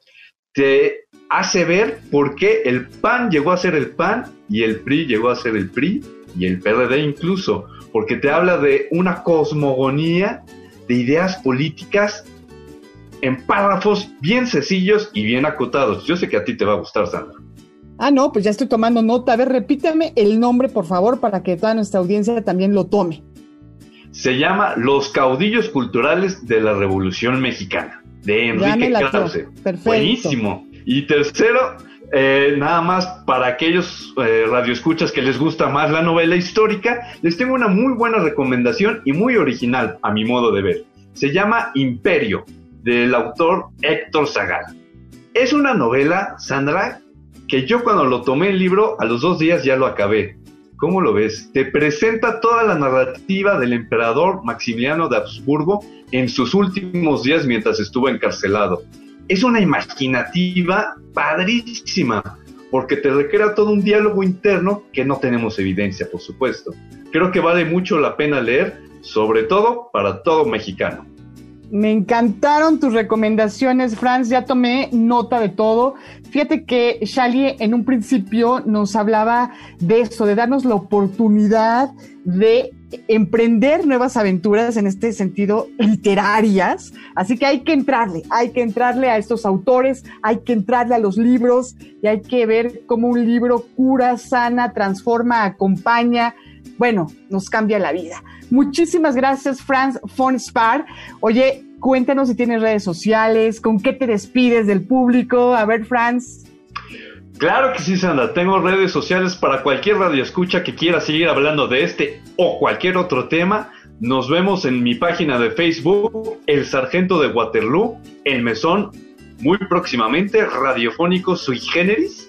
Te hace ver por qué el P A N llegó a ser el P A N y el P R I llegó a ser el P R I y el P R D incluso, porque te habla de una cosmogonía de ideas políticas en párrafos bien sencillos y bien acotados. Yo sé que a ti te va a gustar, Sandra. Ah, no, pues ya estoy tomando nota. A ver, repíteme el nombre, por favor, para que toda nuestra audiencia también lo tome. Se llama Los caudillos culturales de la Revolución Mexicana, de Enrique Krause. Perfecto. Buenísimo. Y tercero, eh, nada más para aquellos eh, radioescuchas que les gusta más la novela histórica, les tengo una muy buena recomendación y muy original, a mi modo de ver. Se llama Imperio, del autor Héctor Zagal. Es una novela, Sandra, que yo cuando lo tomé el libro, a los dos días ya lo acabé. ¿Cómo lo ves? Te presenta toda la narrativa del emperador Maximiliano de Habsburgo en sus últimos días mientras estuvo encarcelado. Es una imaginativa padrísima, porque te recrea todo un diálogo interno que no tenemos evidencia, por supuesto. Creo que vale mucho la pena leer, sobre todo para todo mexicano. Me encantaron tus recomendaciones, Franz, ya tomé nota de todo. Fíjate que Shali en un principio nos hablaba de eso, de darnos la oportunidad de emprender nuevas aventuras, en este sentido, literarias. Así que hay que entrarle, hay que entrarle a estos autores, hay que entrarle a los libros y hay que ver cómo un libro cura, sana, transforma, acompaña. Bueno, nos cambia la vida. Muchísimas gracias, Franz von Spar. Oye, cuéntanos si tienes redes sociales, con qué te despides del público. A ver, Franz. Claro que sí, Sandra. Tengo redes sociales para cualquier radioescucha que quiera seguir hablando de este o cualquier otro tema. Nos vemos en mi página de Facebook, El Sargento de Waterloo, El Mesón, muy próximamente, radiofónico sui generis.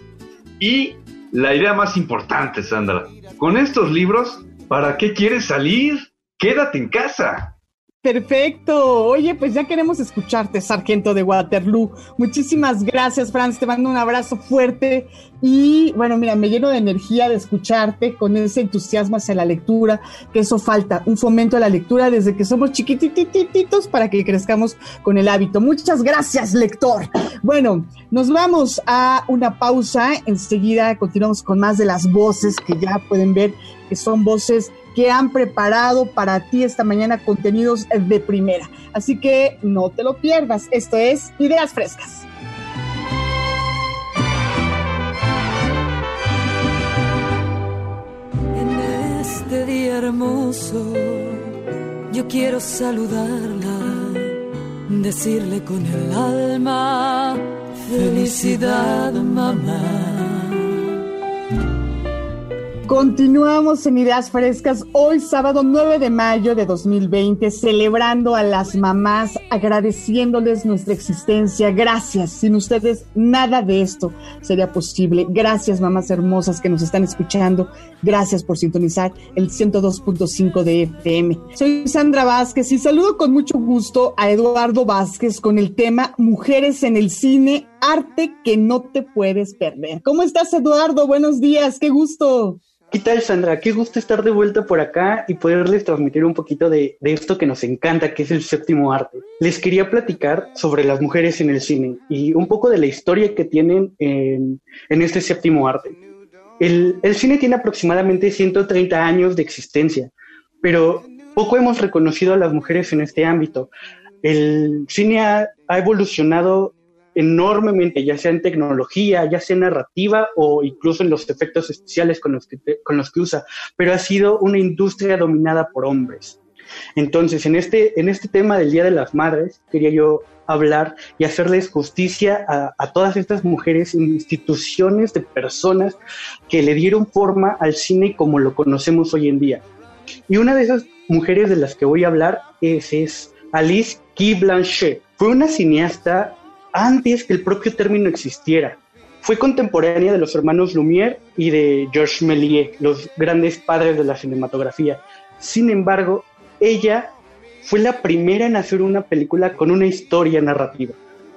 Y la idea más importante, Sandra, con estos libros, ¿para qué quieres salir? Quédate en casa. Perfecto. Oye, pues ya queremos escucharte, Sargento de Waterloo. Muchísimas gracias, Franz. Te mando un abrazo fuerte. Y bueno, mira, me lleno de energía de escucharte con ese entusiasmo hacia la lectura, que eso falta, un fomento a la lectura desde que somos chiquitititos para que crezcamos con el hábito. Muchas gracias, lector. Bueno, nos vamos a una pausa. Enseguida continuamos con más de las voces que ya pueden ver que son voces que han preparado para ti esta mañana contenidos de primera. Así que no te lo pierdas. Esto es Ideas Frescas. En este día hermoso, yo quiero saludarla, decirle con el alma, felicidad, mamá. Continuamos en Ideas Frescas, hoy sábado nueve de mayo de dos mil veinte, celebrando a las mamás, agradeciéndoles nuestra existencia. Gracias, sin ustedes nada de esto sería posible. Gracias, mamás hermosas que nos están escuchando. Gracias por sintonizar el ciento dos punto cinco de F M. Soy Sandra Vázquez y saludo con mucho gusto a Eduardo Vázquez con el tema Mujeres en el Cine, arte que no te puedes perder. ¿Cómo estás, Eduardo? Buenos días, qué gusto. ¿Qué tal, Sandra? Qué gusto estar de vuelta por acá y poderles transmitir un poquito de, de esto que nos encanta, que es el séptimo arte. Les quería platicar sobre las mujeres en el cine y un poco de la historia que tienen en, en este séptimo arte. El, el cine tiene aproximadamente ciento treinta años de existencia, pero poco hemos reconocido a las mujeres en este ámbito. El cine ha, ha evolucionado enormemente, ya sea en tecnología, ya sea en narrativa o incluso en los efectos especiales con los que, con los que usa, pero ha sido una industria dominada por hombres. Entonces, en este, en este tema del Día de las Madres, quería yo hablar y hacerles justicia a, a todas estas mujeres, instituciones de personas que le dieron forma al cine como lo conocemos hoy en día. Y una de esas mujeres de las que voy a hablar es, es Alice Guy Blanchet. Fue una cineasta antes que el propio término existiera. Fue contemporánea de los hermanos Lumière y de Georges Méliès, los grandes padres de la cinematografía. Sin embargo, ella fue la primera en hacer una película con una historia narrativa.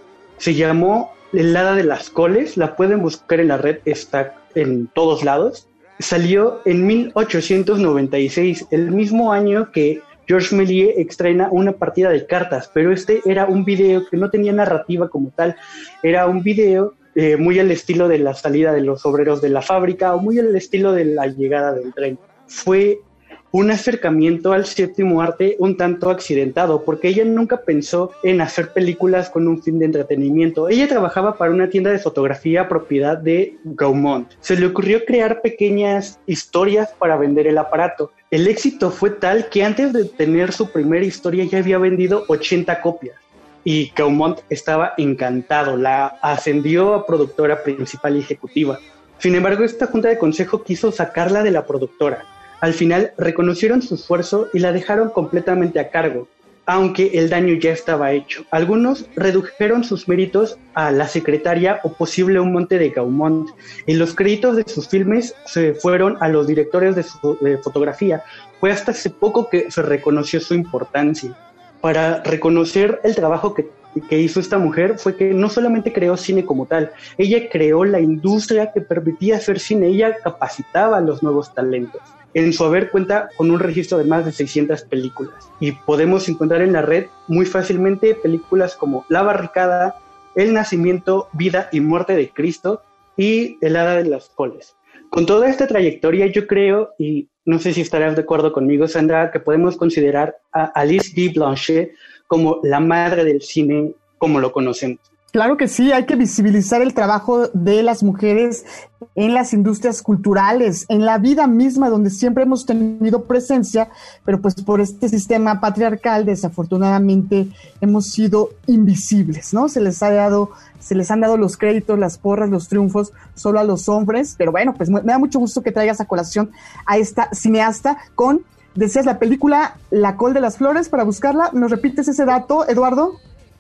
Se llamó El Hada de las Coles, la pueden buscar en la red, está en todos lados. Salió en mil ochocientos noventa y seis, el mismo año que Georges Méliès estrena Una partida de cartas, pero este era un video que no tenía narrativa como tal, era un video eh, muy al estilo de la salida de los obreros de la fábrica o muy al estilo de la llegada del tren. Fue un acercamiento al séptimo arte un tanto accidentado, porque ella nunca pensó en hacer películas con un fin de entretenimiento. Ella trabajaba para una tienda de fotografía propiedad de Gaumont. Se le ocurrió crear pequeñas historias para vender el aparato. El éxito fue tal que antes de tener su primera historia ya había vendido ochenta copias. Y Gaumont estaba encantado, la ascendió a productora principal y ejecutiva. Sin embargo, esta junta de consejo quiso sacarla de la productora. Al final reconocieron su esfuerzo y la dejaron completamente a cargo, aunque el daño ya estaba hecho. Algunos redujeron sus méritos a la secretaria o posible un monte de Gaumont, y los créditos de sus filmes se fueron a los directores de, su, de fotografía. Fue hasta hace poco que se reconoció su importancia. Para reconocer el trabajo que, que hizo esta mujer fue que no solamente creó cine como tal, ella creó la industria que permitía hacer cine, ella capacitaba a los nuevos talentos. En su haber cuenta con un registro de más de seiscientas películas y podemos encontrar en la red muy fácilmente películas como La Barricada, El Nacimiento, Vida y Muerte de Cristo y El Hada de las Coles. Con toda esta trayectoria yo creo, y no sé si estarás de acuerdo conmigo, Sandra, que podemos considerar a Alice Guy Blanchet como la madre del cine como lo conocemos. Claro que sí, hay que visibilizar el trabajo de las mujeres en las industrias culturales, en la vida misma donde siempre hemos tenido presencia, pero pues por este sistema patriarcal desafortunadamente hemos sido invisibles, ¿no? Se les ha dado, se les han dado los créditos, las porras, los triunfos solo a los hombres, pero bueno, pues me da mucho gusto que traigas a colación a esta cineasta con, decías, la película La Col de las Flores, para buscarla. ¿Nos repites ese dato, Eduardo?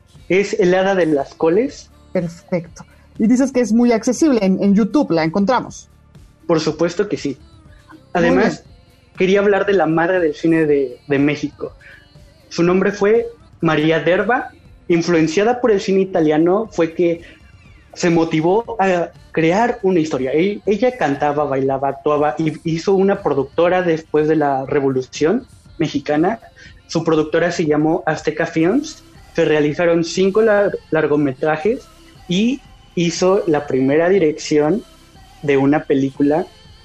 Es El Hada de las Coles. Perfecto. Y dices que es muy accesible, en, en YouTube la encontramos. Por supuesto que sí. Además, quería hablar de la madre del cine de, de México. Su nombre fue María Derba. Influenciada por el cine italiano, fue que se motivó a crear una historia. Ella cantaba, bailaba, actuaba y hizo una productora después de la Revolución Mexicana. Su productora se llamó Azteca Films. Se realizaron cinco lar- largometrajes y hizo la primera dirección de una película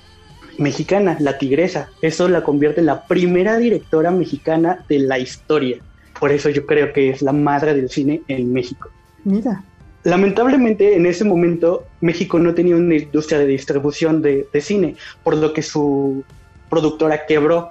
mexicana, La Tigresa. Eso la convierte en la primera directora mexicana de la historia. Por eso yo creo que es la madre del cine en México. Mira. Lamentablemente, en ese momento, México no tenía una industria de distribución de, de cine, por lo que su productora quebró.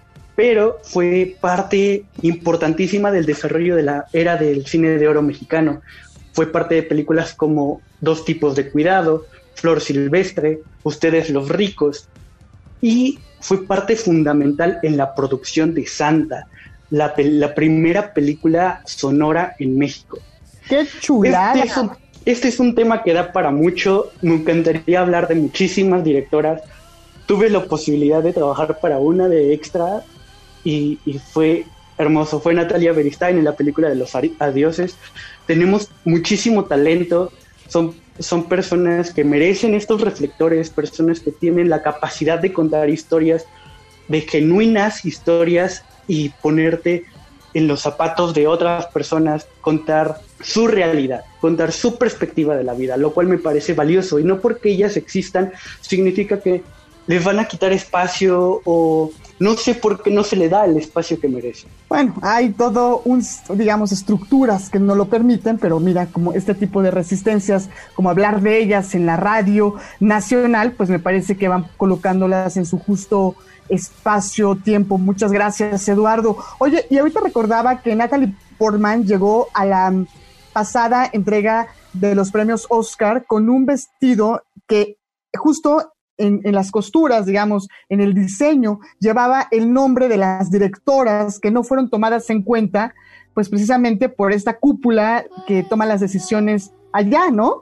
Pero fue parte importantísima del desarrollo de la era del cine de oro mexicano. Fue parte de películas como Dos tipos de cuidado, Flor silvestre, Ustedes los ricos. y fue parte fundamental en la producción de Santa, la, la primera película sonora en México. ¡Qué chulada! Este es, un, este es un tema que da para mucho. Me encantaría hablar de muchísimas directoras. Tuve la posibilidad de trabajar para una de extra y, y fue hermoso. Fue Natalia Beristain en la película de Los Adioses. Tenemos muchísimo talento. Son, son personas que merecen estos reflectores, personas que tienen la capacidad de contar historias, de genuinas historias, y ponerte en los zapatos de otras personas, contar su realidad, contar su perspectiva de la vida, lo cual me parece valioso. Y no porque ellas existan significa que les van a quitar espacio, o no sé por qué no se le da el espacio que merecen. Bueno, hay todo un, digamos, estructuras que no lo permiten, pero mira, como este tipo de resistencias, como hablar de ellas en la radio nacional, pues me parece que van colocándolas en su justo espacio, tiempo. Muchas gracias, Eduardo. Oye, y ahorita recordaba que Natalie Portman llegó a la pasada entrega de los premios Oscar con un vestido que justo en, en las costuras, digamos, en el diseño, llevaba el nombre de las directoras que no fueron tomadas en cuenta, pues precisamente por esta cúpula que toma las decisiones allá, ¿no?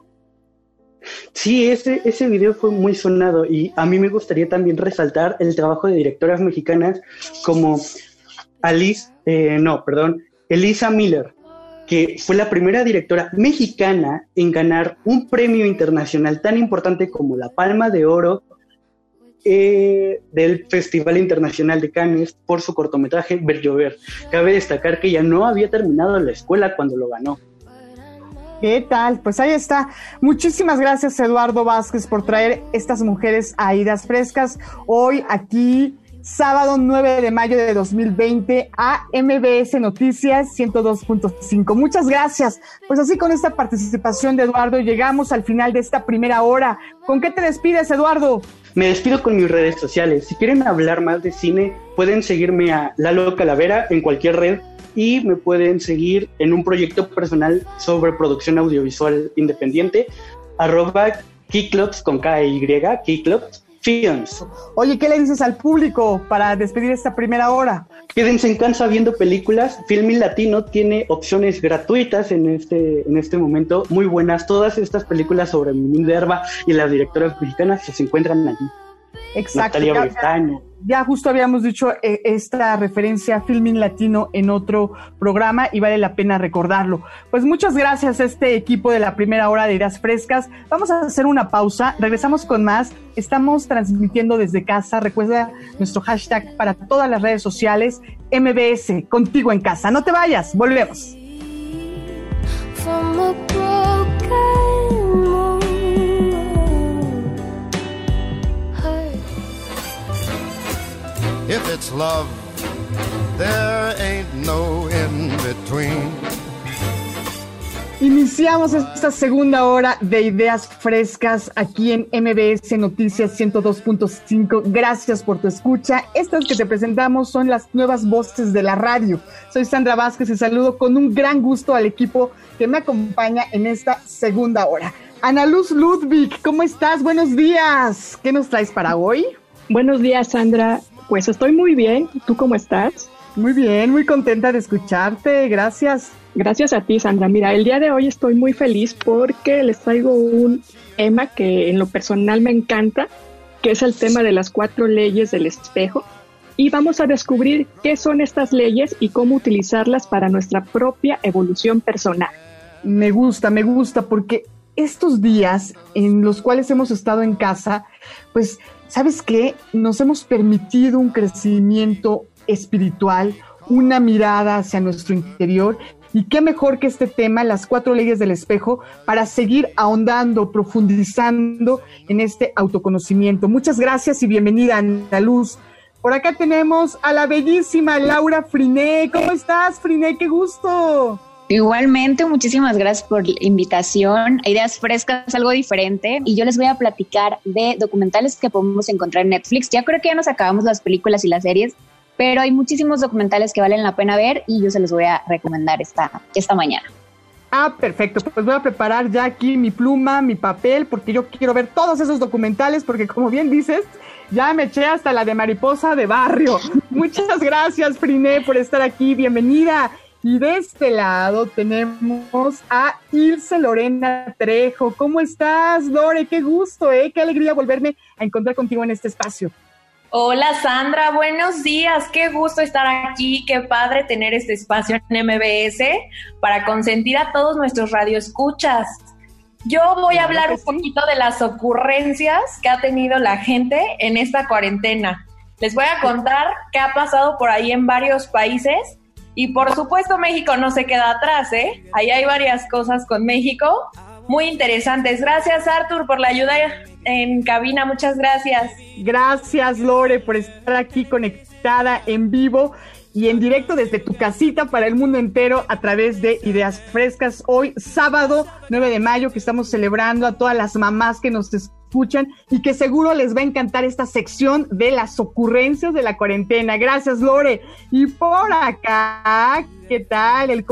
Sí, ese, ese video fue muy sonado, y a mí me gustaría también resaltar el trabajo de directoras mexicanas como Alice, eh, no, perdón, Elisa Miller, que fue la primera directora mexicana en ganar un premio internacional tan importante como la Palma de Oro eh, del Festival Internacional de Cannes por su cortometraje Ver Llover. Cabe destacar que ella no había terminado la escuela cuando lo ganó. ¿Qué tal? Pues ahí está. Muchísimas gracias, Eduardo Vázquez, por traer estas mujeres a Ideas Frescas hoy aquí, sábado nueve de mayo de dos mil veinte, a M B S Noticias ciento dos punto cinco. Muchas gracias. Pues así, con esta participación de Eduardo, llegamos al final de esta primera hora. ¿Con qué te despides, Eduardo? Me despido con mis redes sociales. Si quieren hablar más de cine, pueden seguirme a Lalo Calavera en cualquier red, y me pueden seguir en un proyecto personal sobre producción audiovisual independiente, arroba Kiklops con K e Y, Kiklops Films. Oye, ¿qué le dices al público para despedir esta primera hora? Quédense en casa viendo películas. Filmin Latino tiene opciones gratuitas en este, en este momento, muy buenas. Todas estas películas sobre Minerva y las directoras mexicanas se encuentran allí. Exacto. Natalia ya, Beristain. ya justo habíamos dicho eh, esta referencia a Filmin Latino en otro programa, y vale la pena recordarlo. Pues muchas gracias a este equipo de la primera hora de Ideas Frescas. Vamos a hacer una pausa, regresamos con más. Estamos transmitiendo desde casa. Recuerda nuestro hashtag para todas las redes sociales, M B S, contigo en casa. No te vayas, volvemos. From a broken moon. If it's love, there ain't no in between. Iniciamos esta segunda hora de Ideas Frescas aquí en M B S Noticias ciento dos punto cinco. Gracias por tu escucha. Estas que te presentamos son las nuevas voces de la radio. Soy Sandra Vázquez y saludo con un gran gusto al equipo que me acompaña en esta segunda hora. Ana Luz Ludwig, ¿cómo estás? Buenos días. ¿Qué nos traes para hoy? Buenos días, Sandra. Pues estoy muy bien. ¿Tú cómo estás? Muy bien, muy contenta de escucharte. Gracias. Gracias a ti, Sandra. Mira, el día de hoy estoy muy feliz porque les traigo un tema que en lo personal me encanta, que es el tema de las cuatro leyes del espejo. Y vamos a descubrir qué son estas leyes y cómo utilizarlas para nuestra propia evolución personal. Me gusta, me gusta, porque estos días en los cuales hemos estado en casa, pues, ¿sabes qué? Nos hemos permitido un crecimiento espiritual, una mirada hacia nuestro interior, y qué mejor que este tema, las cuatro leyes del espejo, para seguir ahondando, profundizando en este autoconocimiento. Muchas gracias y bienvenida, Ana Luz. Por acá tenemos a la bellísima Laura Friné. ¿Cómo estás, Friné? ¡Qué gusto! Igualmente, muchísimas gracias por la invitación. Ideas Frescas, algo diferente, y yo les voy a platicar de documentales que podemos encontrar en Netflix. Ya creo que ya nos acabamos las películas y las series, pero hay muchísimos documentales que valen la pena ver y yo se los voy a recomendar esta, esta mañana. Ah, perfecto. Pues voy a preparar ya aquí mi pluma, mi papel, porque yo quiero ver todos esos documentales, porque como bien dices, ya me eché hasta la de Mariposa de Barrio. Muchas gracias, Friné, por estar aquí. Bienvenida. Y de este lado tenemos a Ilse Lorena Trejo. ¿Cómo estás, Lore? Qué gusto, ¿eh? Qué alegría volverme a encontrar contigo en este espacio. Hola Sandra, buenos días, qué gusto estar aquí, qué padre tener este espacio en M B S para consentir a todos nuestros radioescuchas. Yo voy a hablar un poquito de las ocurrencias que ha tenido la gente en esta cuarentena. Les voy a contar qué ha pasado por ahí en varios países y por supuesto México no se queda atrás, ¿eh? Ahí hay varias cosas con México muy interesantes. Gracias Arthur por la ayuda en cabina, muchas gracias. Gracias Lore por estar aquí conectada en vivo y en directo desde tu casita para el mundo entero a través de Ideas Frescas. Hoy sábado nueve de mayo que estamos celebrando a todas las mamás que nos escuchan y que seguro les va a encantar esta sección de las ocurrencias de la cuarentena. Gracias Lore. Y por acá, ¿qué tal? El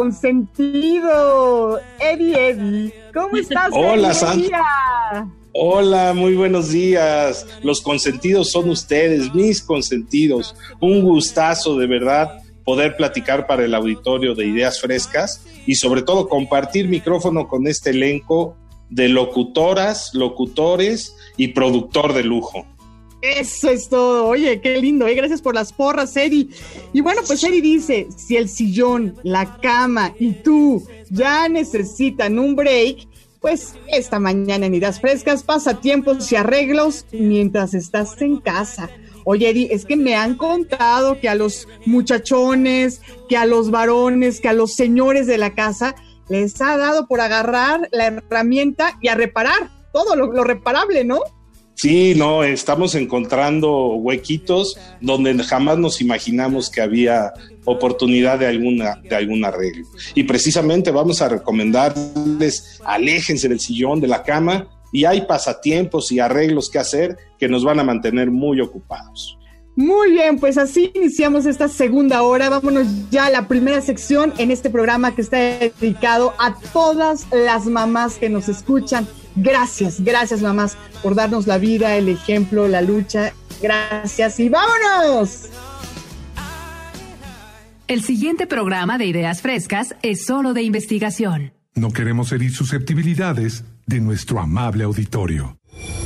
consentido, Eddie Eddie. ¿Cómo estás? Hola Sandra. Hola, muy buenos días. Los consentidos son ustedes, mis consentidos. Un gustazo, de verdad, poder platicar para el auditorio de Ideas Frescas y sobre todo compartir micrófono con este elenco de locutoras, locutores y productor de lujo. Eso es todo. Oye, qué lindo, ¿eh? Gracias por las porras, Eddie. Y bueno, pues Eddie dice, si el sillón, la cama y tú ya necesitan un break, pues esta mañana en Ideas Frescas, pasatiempos y arreglos mientras estás en casa. Oye, Eddie, es que me han contado que a los muchachones, que a los varones, que a los señores de la casa les ha dado por agarrar la herramienta y a reparar todo lo, lo reparable, ¿no? Sí, no, estamos encontrando huequitos donde jamás nos imaginamos que había oportunidad de alguna de algún arreglo. Y precisamente vamos a recomendarles, aléjense del sillón, de la cama, y hay pasatiempos y arreglos que hacer que nos van a mantener muy ocupados. Muy bien, pues así iniciamos esta segunda hora. Vámonos ya a la primera sección en este programa que está dedicado a todas las mamás que nos escuchan. Gracias, gracias mamás por darnos la vida, el ejemplo, la lucha. Gracias y ¡vámonos! El siguiente programa de Ideas Frescas es solo de investigación. No queremos herir susceptibilidades de nuestro amable auditorio.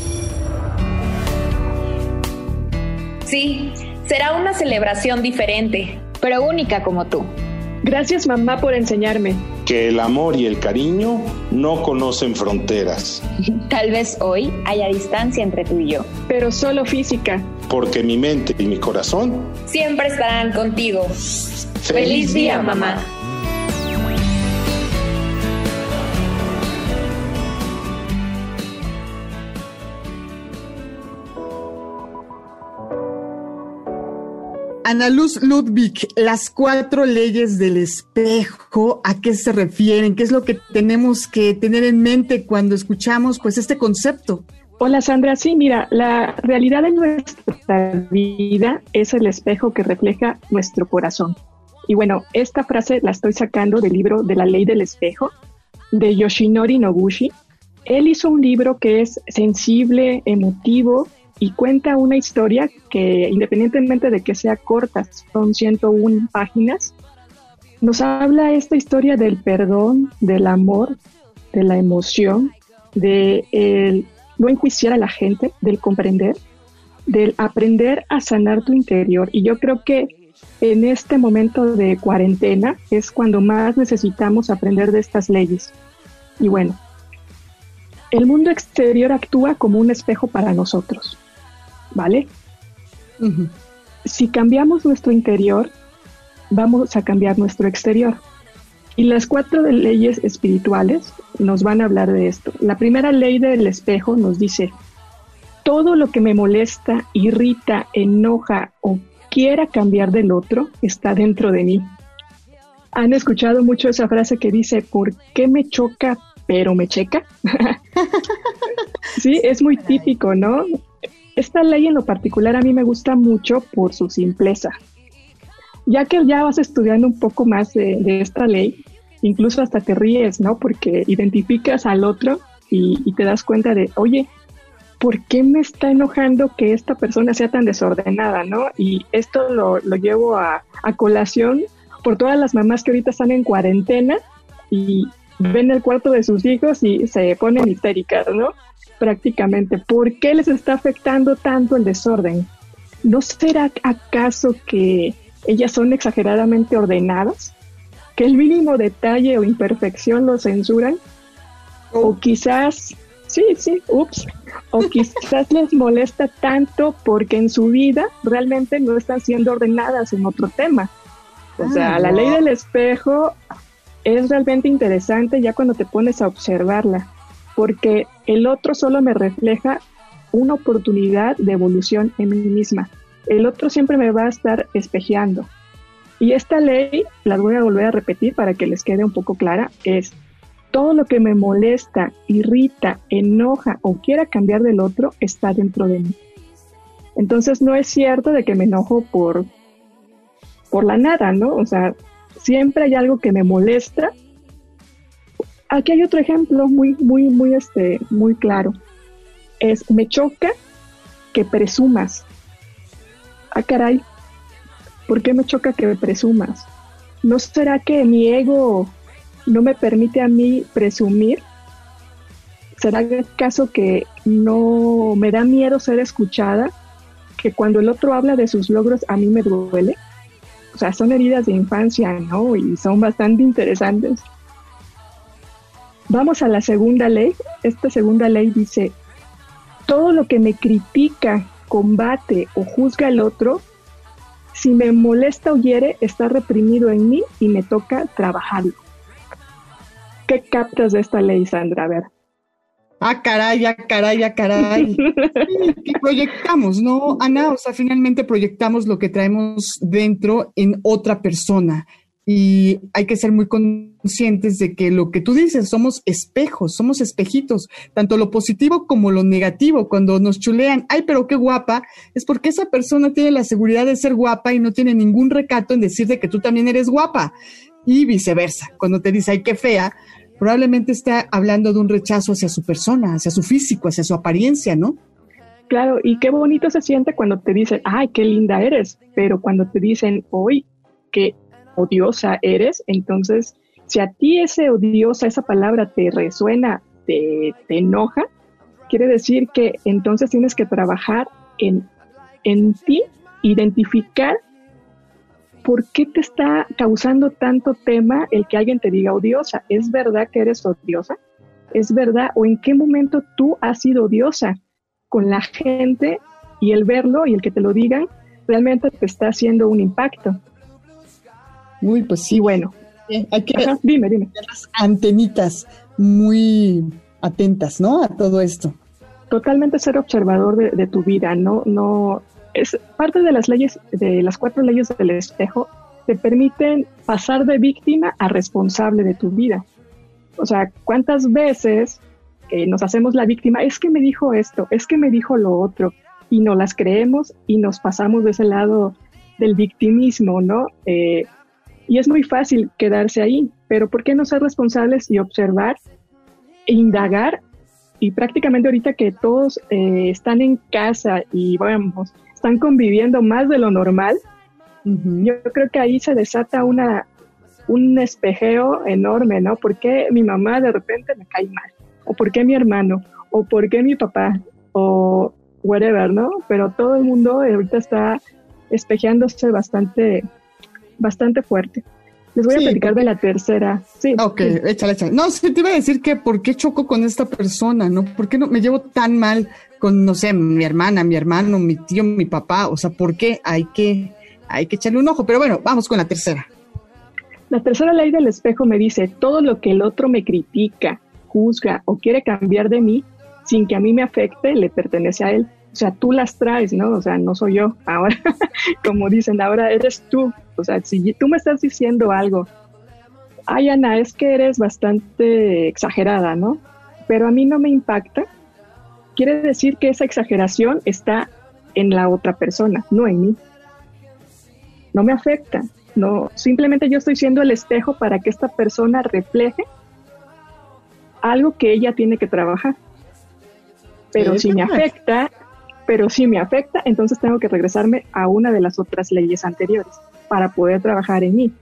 Sí, será una celebración diferente, pero única como tú. Gracias mamá por enseñarme que el amor y el cariño no conocen fronteras. Tal vez hoy haya distancia entre tú y yo, pero solo física. Porque mi mente y mi corazón siempre estarán contigo. Feliz, Feliz día, mamá. Ana Luz Ludwig, las cuatro leyes del espejo, ¿a qué se refieren? ¿Qué es lo que tenemos que tener en mente cuando escuchamos pues este concepto? Hola Sandra, sí, mira, la realidad de nuestra vida es el espejo que refleja nuestro corazón. Y bueno, esta frase la estoy sacando del libro de la ley del espejo de Yoshinori Noguchi. Él hizo un libro que es sensible, emotivo, y cuenta una historia que, independientemente de que sea corta, son ciento una páginas, nos habla esta historia del perdón, del amor, de la emoción, de el no enjuiciar a la gente, del comprender, del aprender a sanar tu interior. Y yo creo que en este momento de cuarentena es cuando más necesitamos aprender de estas leyes. Y bueno, el mundo exterior actúa como un espejo para nosotros, ¿vale? Uh-huh. Si cambiamos nuestro interior, vamos a cambiar nuestro exterior. Y las cuatro leyes espirituales nos van a hablar de esto. La primera ley del espejo nos dice: todo lo que me molesta, irrita, enoja o quiera cambiar del otro está dentro de mí. ¿Han escuchado mucho esa frase que dice, ¿por qué me choca pero me checa? Sí, es muy típico, ¿no? Esta ley en lo particular a mí me gusta mucho por su simpleza. Ya que ya vas estudiando un poco más de, de esta ley, incluso hasta te ríes, ¿no? Porque identificas al otro y, y te das cuenta de, oye, ¿por qué me está enojando que esta persona sea tan desordenada, no? Y esto lo, lo llevo a, a colación por todas las mamás que ahorita están en cuarentena y ven el cuarto de sus hijos y se ponen histéricas, ¿no? Prácticamente. ¿Por qué les está afectando tanto el desorden? ¿No será acaso que ellas son exageradamente ordenadas? ¿Que el mínimo detalle o imperfección lo censuran? O quizás, sí, sí, ups, o quizás les molesta tanto porque en su vida realmente no están siendo ordenadas en otro tema. O sea, ah, la no. ley del espejo es realmente interesante ya cuando te pones a observarla, porque el otro solo me refleja una oportunidad de evolución en mí misma. El otro siempre me va a estar espejeando. Y esta ley, la voy a volver a repetir para que les quede un poco clara, es todo lo que me molesta, irrita, enoja o quiera cambiar del otro está dentro de mí. Entonces no es cierto de que me enojo por, por la nada, ¿no? O sea, siempre hay algo que me molesta. Aquí hay otro ejemplo muy, muy, muy, este, muy claro. Es, me choca que presumas. Ah, caray, ¿por qué me choca que presumas? ¿No será que mi ego no me permite a mí presumir? ¿Será acaso que no me da miedo ser escuchada? ¿Que cuando el otro habla de sus logros a mí me duele? O sea, son heridas de infancia, ¿no? Y son bastante interesantes. Vamos a la segunda ley. Esta segunda ley dice, todo lo que me critica, combate o juzga el otro, si me molesta o hiere, está reprimido en mí y me toca trabajarlo. ¿Qué captas de esta ley, Sandra? A ver. Ah, caray, ah, caray, ah, caray. Que proyectamos, ¿no, Ana? O sea, finalmente proyectamos lo que traemos dentro en otra persona. Y hay que ser muy conscientes de que lo que tú dices, somos espejos, somos espejitos, tanto lo positivo como lo negativo. Cuando nos chulean, ay, pero qué guapa, es porque esa persona tiene la seguridad de ser guapa y no tiene ningún recato en decirte que tú también eres guapa. Y viceversa, cuando te dice, ay, qué fea, probablemente está hablando de un rechazo hacia su persona, hacia su físico, hacia su apariencia, ¿no? Claro, y qué bonito se siente cuando te dicen, ay, qué linda eres, pero cuando te dicen, hoy, qué odiosa eres, entonces, si a ti ese odiosa, esa palabra te resuena, te, te enoja, quiere decir que entonces tienes que trabajar en, en ti, identificar por qué te está causando tanto tema el que alguien te diga odiosa. ¿Es verdad que eres odiosa? ¿Es verdad? ¿O en qué momento tú has sido odiosa con la gente y el verlo y el que te lo digan realmente te está haciendo un impacto? Uy, pues sí. Y bueno, hay que ajá, dime, dime. Las antenitas muy atentas, ¿no? A todo esto. Totalmente ser observador de, de tu vida, no, no, es parte de las leyes, de las cuatro leyes del espejo, te permiten pasar de víctima a responsable de tu vida. O sea, ¿cuántas veces eh, nos hacemos la víctima? Es que me dijo esto, es que me dijo lo otro, y no las creemos y nos pasamos de ese lado del victimismo, ¿no? Eh, Y es muy fácil quedarse ahí, pero ¿por qué no ser responsables y observar e indagar? Y prácticamente ahorita que todos eh, están en casa y vamos, están conviviendo más de lo normal, uh-huh. Yo creo que ahí se desata una, un espejeo enorme, ¿no? ¿Por qué mi mamá de repente me cae mal? ¿O por qué mi hermano? ¿O por qué mi papá? O whatever, ¿no? Pero todo el mundo ahorita está espejeándose bastante... bastante fuerte. Les voy sí, a platicar porque... de la tercera. Sí. Ok, sí. échale, échale. No, sí, te iba a decir que por qué choco con esta persona, ¿no? ¿Por qué no me llevo tan mal con, no sé, mi hermana, mi hermano, mi tío, mi papá? O sea, ¿por qué? Hay que, hay que echarle un ojo. Pero bueno, vamos con la tercera. La tercera ley del espejo me dice, todo lo que el otro me critica, juzga o quiere cambiar de mí, sin que a mí me afecte, le pertenece a él. O sea, tú las traes, ¿no? O sea, no soy yo. Ahora, como dicen, ahora eres tú. O sea, si tú me estás diciendo algo, ay, Ana, es que eres bastante exagerada, ¿no? Pero a mí no me impacta. Quiere decir que esa exageración está en la otra persona, no en mí. No me afecta. No, simplemente yo estoy siendo el espejo para que esta persona refleje algo que ella tiene que trabajar. Pero Sí, si me claro. afecta, pero si me afecta, entonces tengo que regresarme a una de las otras leyes anteriores para poder trabajar en mí.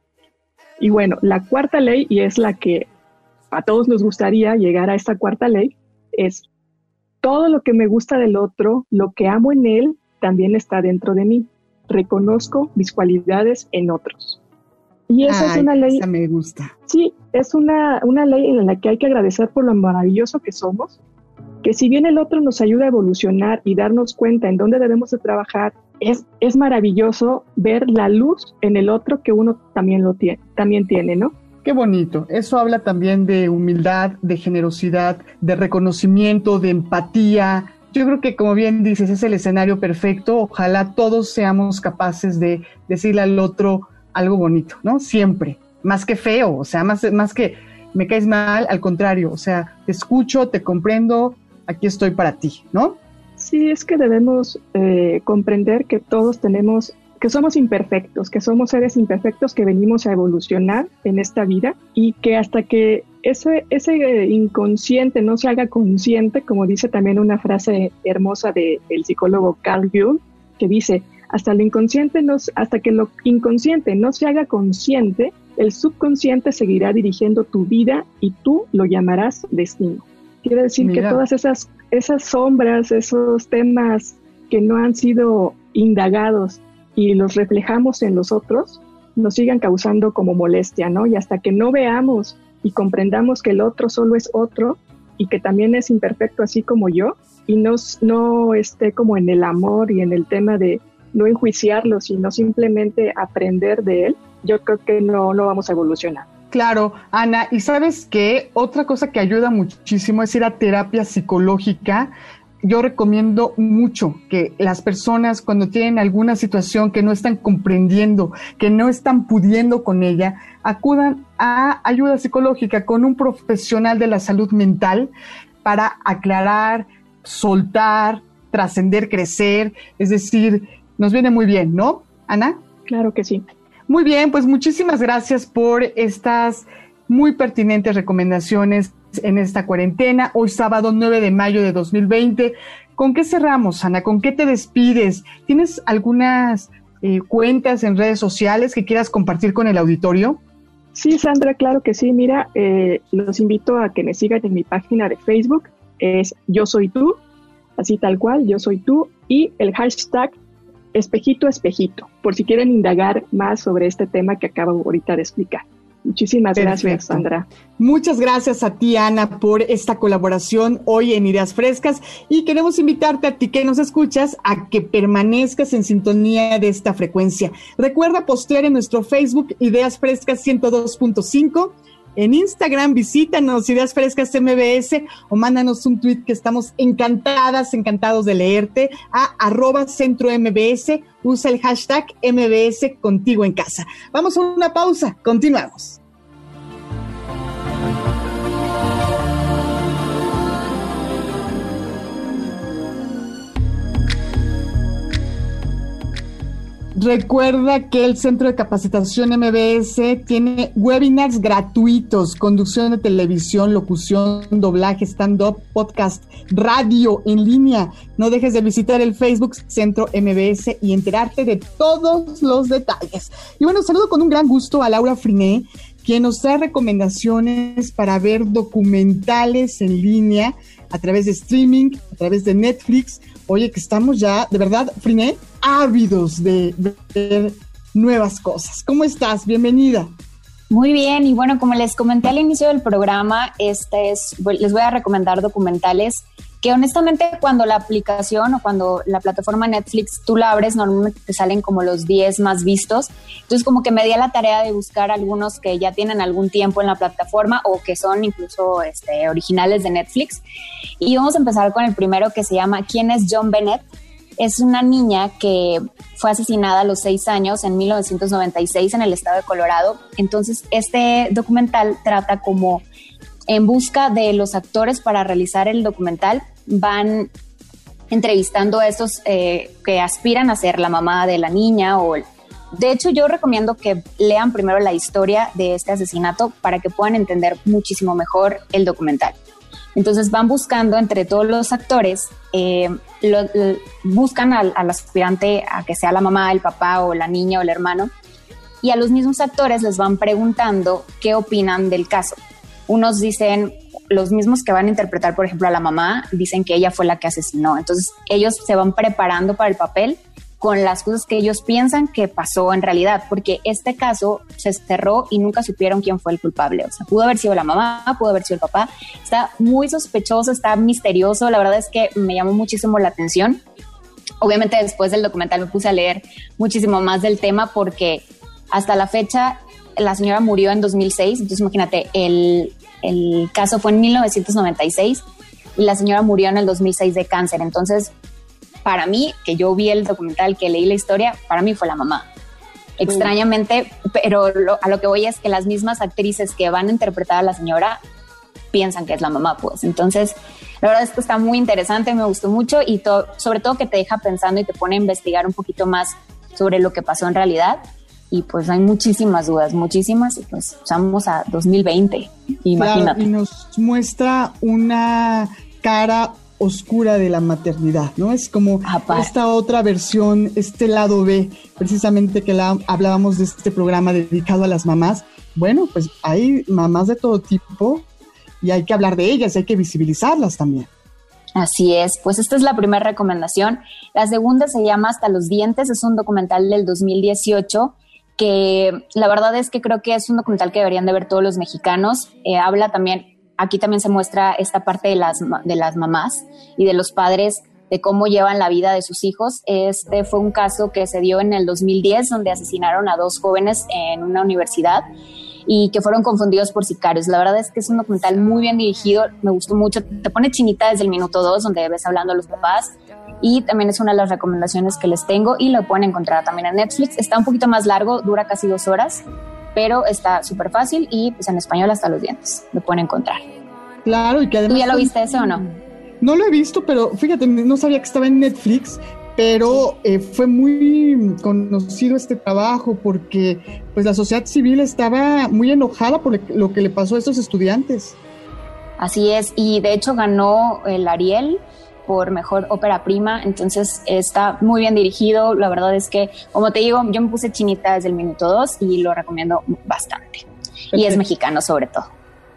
Y bueno, la cuarta ley, y es la que a todos nos gustaría llegar a esta cuarta ley, es todo lo que me gusta del otro, lo que amo en él, también está dentro de mí. Reconozco mis cualidades en otros. Y esa Ay, es una ley. esa me gusta. Sí, es una, una ley en la que hay que agradecer por lo maravilloso que somos, que si bien el otro nos ayuda a evolucionar y darnos cuenta en dónde debemos de trabajar, es, es maravilloso ver la luz en el otro que uno también lo tiene, también tiene, ¿no? Qué bonito. Eso habla también de humildad, de generosidad, de reconocimiento, de empatía. Yo creo que, como bien dices, es el escenario perfecto. Ojalá todos seamos capaces de decirle al otro algo bonito, ¿no? Siempre. Más que feo, o sea, más, más que me caes mal, al contrario. O sea, te escucho, te comprendo, aquí estoy para ti, ¿no? Sí, es que debemos eh, comprender que todos tenemos, que somos imperfectos, que somos seres imperfectos que venimos a evolucionar en esta vida y que hasta que ese, ese inconsciente no se haga consciente, como dice también una frase hermosa de, del psicólogo Carl Jung, que dice, hasta, lo inconsciente no, hasta que lo inconsciente no se haga consciente, el subconsciente seguirá dirigiendo tu vida y tú lo llamarás destino. Quiere decir Mira. que todas esas, esas sombras, esos temas que no han sido indagados y los reflejamos en los otros, nos sigan causando como molestia, ¿no? Y hasta que no veamos y comprendamos que el otro solo es otro y que también es imperfecto así como yo, y no, no esté como en el amor y en el tema de no enjuiciarlo, sino simplemente aprender de él, yo creo que no, no vamos a evolucionar. Claro, Ana, y sabes qué, otra cosa que ayuda muchísimo es ir a terapia psicológica. Yo recomiendo mucho que las personas cuando tienen alguna situación que no están comprendiendo, que no están pudiendo con ella, acudan a ayuda psicológica con un profesional de la salud mental para aclarar, soltar, trascender, crecer. Es decir, nos viene muy bien, ¿no, Ana? Claro que sí. Muy bien, pues muchísimas gracias por estas muy pertinentes recomendaciones en esta cuarentena. Hoy sábado nueve de mayo de dos mil veinte. ¿Con qué cerramos, Ana? ¿Con qué te despides? ¿Tienes algunas eh, cuentas en redes sociales que quieras compartir con el auditorio? Sí, Sandra, claro que sí. Mira, eh, los invito a que me sigan en mi página de Facebook. Es Yo Soy Tú, así tal cual, Yo Soy Tú, y el hashtag Espejito Espejito, por si quieren indagar más sobre este tema que acabo ahorita de explicar. Muchísimas Perfecto. Gracias, Sandra. Muchas gracias a ti, Ana, por esta colaboración hoy en Ideas Frescas, y queremos invitarte a ti que nos escuchas a que permanezcas en sintonía de esta frecuencia. Recuerda postear en nuestro Facebook Ideas Frescas ciento dos punto cinco. En Instagram, visítanos, Ideas Frescas M B S, o mándanos un tweet que estamos encantadas, encantados de leerte, a arroba centro M B S. Usa el hashtag M B S contigo en casa. Vamos a una pausa, continuamos. Recuerda que el Centro de Capacitación M B S tiene webinars gratuitos, conducción de televisión, locución, doblaje, stand-up, podcast, radio en línea. No dejes de visitar el Facebook Centro M B S y enterarte de todos los detalles. Y bueno, saludo con un gran gusto a Laura Friné, quien nos trae recomendaciones para ver documentales en línea a través de streaming, a través de Netflix. Oye, que estamos ya, de verdad, Friné, ávidos de ver nuevas cosas. ¿Cómo estás? Bienvenida. Muy bien, y bueno, como les comenté al inicio del programa, este es, les voy a recomendar documentales que honestamente cuando la aplicación o cuando la plataforma Netflix tú la abres, normalmente te salen como los diez más vistos. Entonces como que me di a la tarea de buscar algunos que ya tienen algún tiempo en la plataforma o que son incluso este, originales de Netflix. Y vamos a empezar con el primero, que se llama ¿Quién es JoHn Bennett? Es una niña que fue asesinada a los seis años en mil novecientos noventa y seis en el estado de Colorado. Entonces este documental trata como en busca de los actores para realizar el documental. Van entrevistando a estos eh, que aspiran a ser la mamá de la niña o, De hecho, yo recomiendo que lean primero la historia de este asesinato para que puedan entender muchísimo mejor el documental. Entonces van buscando entre todos los actores, eh, lo, lo, buscan al, al aspirante a que sea la mamá, el papá o la niña o el hermano, y a los mismos actores les van preguntando qué opinan del caso. Unos dicen, los mismos que van a interpretar, por ejemplo, a la mamá, dicen que ella fue la que asesinó. Entonces ellos se van preparando para el papel con las cosas que ellos piensan que pasó en realidad, porque este caso se cerró y nunca supieron quién fue el culpable. O sea, pudo haber sido la mamá, pudo haber sido el papá. Está muy sospechoso, está misterioso. La verdad es que me llamó muchísimo la atención. Obviamente después del documental me puse a leer muchísimo más del tema porque hasta la fecha la señora murió en dos mil seis. Entonces imagínate, el, el caso fue en mil novecientos noventa y seis y la señora murió en el dos mil seis de cáncer. Entonces, para mí, que yo vi el documental, que leí la historia, para mí fue la mamá. Extrañamente, pero lo, a lo que voy es que las mismas actrices que van a interpretar a la señora piensan que es la mamá, pues. Entonces, la verdad es que está muy interesante, me gustó mucho y to, sobre todo que te deja pensando y te pone a investigar un poquito más sobre lo que pasó en realidad. Y pues hay muchísimas dudas, muchísimas, y pues estamos a dos mil veinte, imagínate. Claro, y nos muestra una cara oscura de la maternidad, ¿no? Es como Aparte. esta otra versión, este lado B, precisamente que la, hablábamos de este programa dedicado a las mamás. Bueno, pues hay mamás de todo tipo y hay que hablar de ellas, hay que visibilizarlas también. Así es, pues esta es la primera recomendación. La segunda se llama Hasta los dientes, es un documental del dos mil dieciocho que la verdad es que creo que es un documental que deberían de ver todos los mexicanos. Eh, habla también, aquí también se muestra esta parte de las, de las mamás y de los padres, de cómo llevan la vida de sus hijos. Este fue un caso que se dio en el dos mil diez, donde asesinaron a dos jóvenes en una universidad y que fueron confundidos por sicarios. La verdad es que es un documental muy bien dirigido, me gustó mucho, te pone chinita desde el minuto dos, donde ves hablando a los papás, y también es una de las recomendaciones que les tengo y lo pueden encontrar también en Netflix. Está un poquito más largo, dura casi dos horas, pero está súper fácil y pues en español Hasta los dientes, lo pueden encontrar. Claro, y que además... ¿Tú ya lo viste ese o no? No lo he visto, pero fíjate, no sabía que estaba en Netflix, pero eh, fue muy conocido este trabajo porque pues la sociedad civil estaba muy enojada por lo que le pasó a estos estudiantes. Así es, y de hecho ganó el Ariel por mejor ópera prima, entonces está muy bien dirigido. La verdad es que, como te digo, yo me puse chinita desde el minuto dos y lo recomiendo bastante. Perfecto. Y es mexicano sobre todo.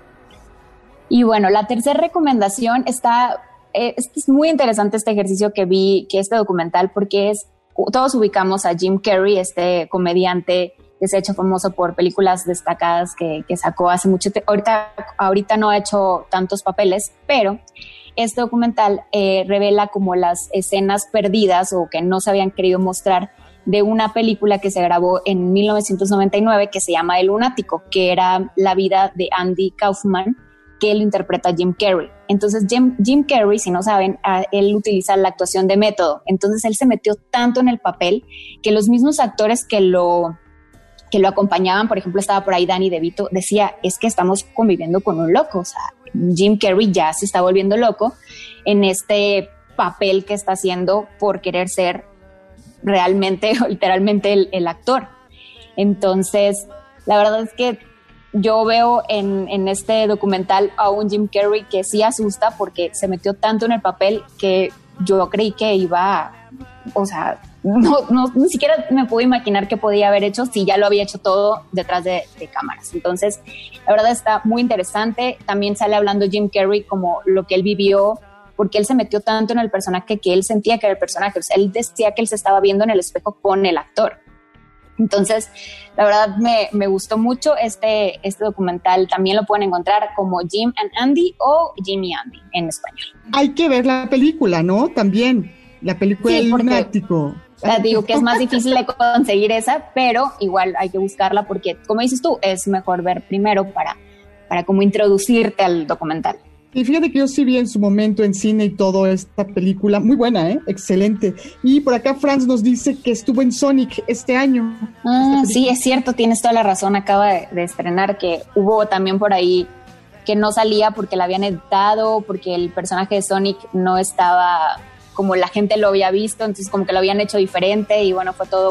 Y bueno, la tercera recomendación está, eh, es, es muy interesante este ejercicio que vi, que este documental, porque es, todos ubicamos a Jim Carrey, este comediante que se ha hecho famoso por películas destacadas que, que sacó hace mucho tiempo. Ahorita, ahorita no ha hecho tantos papeles, pero este documental eh, revela como las escenas perdidas o que no se habían querido mostrar de una película que se grabó en mil novecientos noventa y nueve que se llama El Lunático, que era la vida de Andy Kaufman, que él interpreta a Jim Carrey. Entonces Jim, Jim Carrey, si no saben, a, él utiliza la actuación de método. Entonces él se metió tanto en el papel que los mismos actores que lo, que lo acompañaban, por ejemplo, estaba por ahí Danny DeVito, decía, es que estamos conviviendo con un loco. O sea, Jim Carrey ya se está volviendo loco en este papel que está haciendo por querer ser realmente o literalmente el, el actor. Entonces, la verdad es que yo veo en, en este documental a un Jim Carrey que sí asusta porque se metió tanto en el papel que yo creí que iba, o sea, no, no, ni siquiera me pude imaginar qué podía haber hecho si ya lo había hecho todo detrás de, de cámaras. Entonces, la verdad está muy interesante. También sale hablando Jim Carrey como lo que él vivió, porque él se metió tanto en el personaje que él sentía que era el personaje. O sea, él decía que él se estaba viendo en el espejo con el actor. Entonces, la verdad me, me gustó mucho este, este documental. También lo pueden encontrar como Jim and Andy o Jimmy Andy en español. Hay que ver la película, ¿no? También, la película sí, del lunático. Te digo que es más difícil de conseguir esa, pero igual hay que buscarla porque, como dices tú, es mejor ver primero para, para como introducirte al documental. Y fíjate que yo sí vi en su momento en cine y todo esta película, muy buena, ¿eh? Excelente. Y por acá Franz nos dice que estuvo en Sonic este año. Ah, sí, es cierto, tienes toda la razón, acaba de, de estrenar, que hubo también por ahí que no salía porque la habían editado, porque el personaje de Sonic no estaba como la gente lo había visto, entonces como que lo habían hecho diferente y bueno, fue todo un,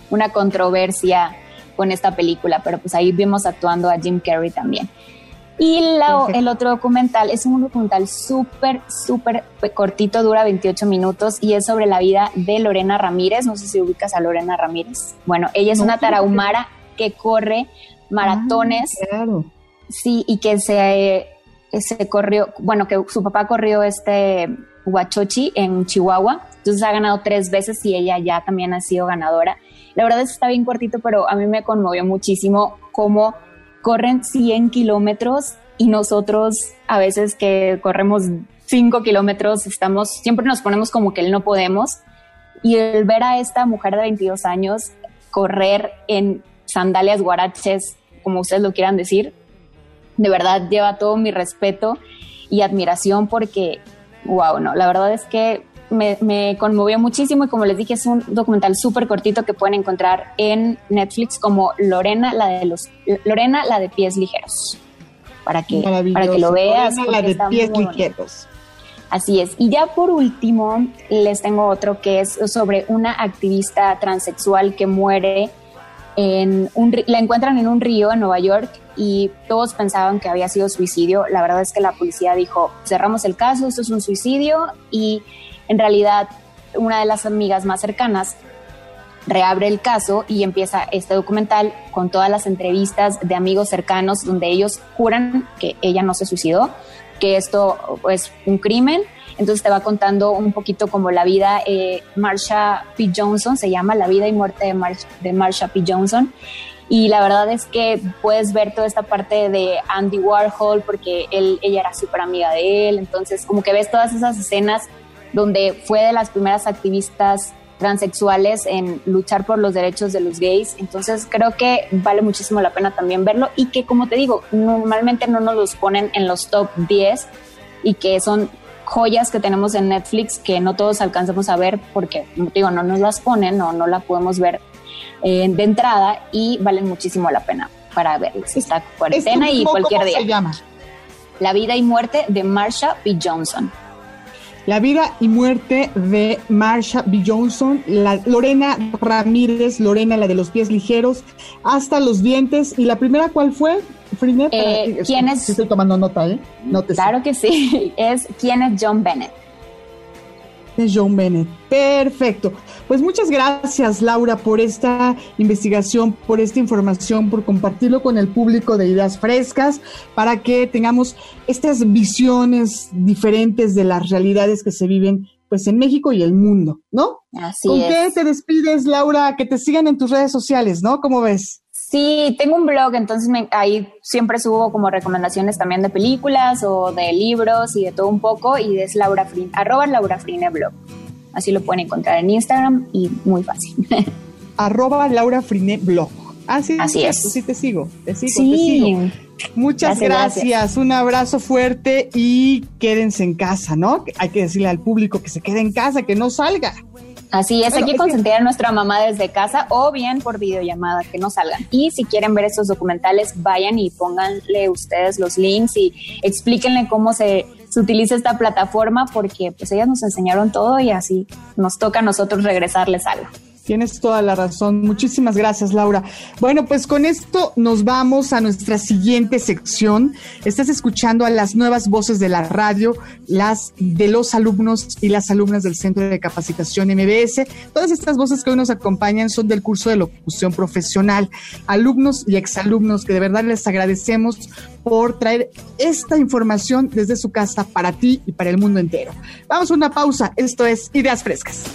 una controversia con esta película, pero pues ahí vimos actuando a Jim Carrey también. Y la, el otro documental es un documental súper, súper cortito, dura veintiocho minutos y es sobre la vida de Lorena Ramírez. No sé si ubicas a Lorena Ramírez. Bueno, ella es no, una tarahumara que corre maratones. Ah, claro. Sí, y que se, se corrió, bueno, que su papá corrió este Huachochi en Chihuahua. Entonces ha ganado tres veces y ella ya también ha sido ganadora. La verdad es que está bien cortito, pero a mí me conmovió muchísimo cómo corren cien kilómetros y nosotros a veces que corremos cinco kilómetros estamos, siempre nos ponemos como que él no podemos, y el ver a esta mujer de veintidós años correr en sandalias guaraches, como ustedes lo quieran decir, de verdad lleva todo mi respeto y admiración porque, wow, no, la verdad es que Me, me conmovió muchísimo y como les dije es un documental súper cortito que pueden encontrar en Netflix como Lorena, la de los Lorena, la de pies ligeros, para que, para que lo veas. Lorena, la de pies ligeros. Así es. Y ya por último les tengo otro que es sobre una activista transexual que muere en un, la encuentran en un río en Nueva York y todos pensaban que había sido suicidio. La verdad es que la policía dijo, cerramos el caso, esto es un suicidio, y en realidad una de las amigas más cercanas reabre el caso y empieza este documental con todas las entrevistas de amigos cercanos donde ellos juran que ella no se suicidó, que esto es un crimen. Entonces te va contando un poquito como la vida, eh, Marsha P. Johnson, se llama La vida y muerte de, Mar- de Marsha P. Johnson. Y la verdad es que puedes ver toda esta parte de Andy Warhol porque él, ella era súper amiga de él. Entonces como que ves todas esas escenas donde fue de las primeras activistas transexuales en luchar por los derechos de los gays. Entonces creo que vale muchísimo la pena también verlo y que, como te digo, normalmente no nos los ponen en los top diez y que son joyas que tenemos en Netflix que no todos alcanzamos a ver porque, como te digo, no nos las ponen o no la podemos ver eh, de entrada y valen muchísimo la pena para verlas esta cuarentena y cualquier día. ¿Cómo se llama? La vida y muerte de Marsha P. Johnson. La vida y muerte de Marsha B. Johnson, la Lorena Ramírez, Lorena, la de los pies ligeros, hasta los dientes. ¿Y la primera cuál fue, Frinet? Eh, ¿Quién es? Sí, estoy tomando nota, ¿eh? Nótese. Claro que sí, es ¿Quién es John Bennett? Es John Bennett. Perfecto. Pues muchas gracias, Laura, por esta investigación, por esta información, por compartirlo con el público de Ideas Frescas, para que tengamos estas visiones diferentes de las realidades que se viven pues en México y el mundo, ¿no? Así ¿Con es. qué te despides, Laura? Que te sigan en tus redes sociales, ¿no? ¿Cómo ves? Sí, tengo un blog, entonces me, ahí siempre subo como recomendaciones también de películas o de libros y de todo un poco, y es Laura Frine, arroba Laura Frine blog. Así lo pueden encontrar en Instagram y muy fácil. Arroba Laura Frine blog. Ah, sí, Así sí, es. Sí, te sigo, te sigo, sí. te sigo. Muchas gracias, gracias, un abrazo fuerte y quédense en casa, ¿no? Hay que decirle al público que se quede en casa, que no salga. Así es, bueno, hay que es consentir que... a nuestra mamá desde casa o bien por videollamada, que no salgan. Y si quieren ver estos documentales, vayan y pónganle ustedes los links y explíquenle cómo se, se utiliza esta plataforma, porque pues ellas nos enseñaron todo y así nos toca a nosotros regresarles algo. Tienes toda la razón. Muchísimas gracias, Laura. Bueno, pues con esto nos vamos a nuestra siguiente sección. Estás escuchando a las nuevas voces de la radio, las de los alumnos y las alumnas del Centro de Capacitación M B S. Todas estas voces que hoy nos acompañan son del curso de locución profesional. Alumnos y exalumnos que de verdad les agradecemos por traer esta información desde su casa para ti y para el mundo entero. Vamos a una pausa. Esto es Ideas Frescas.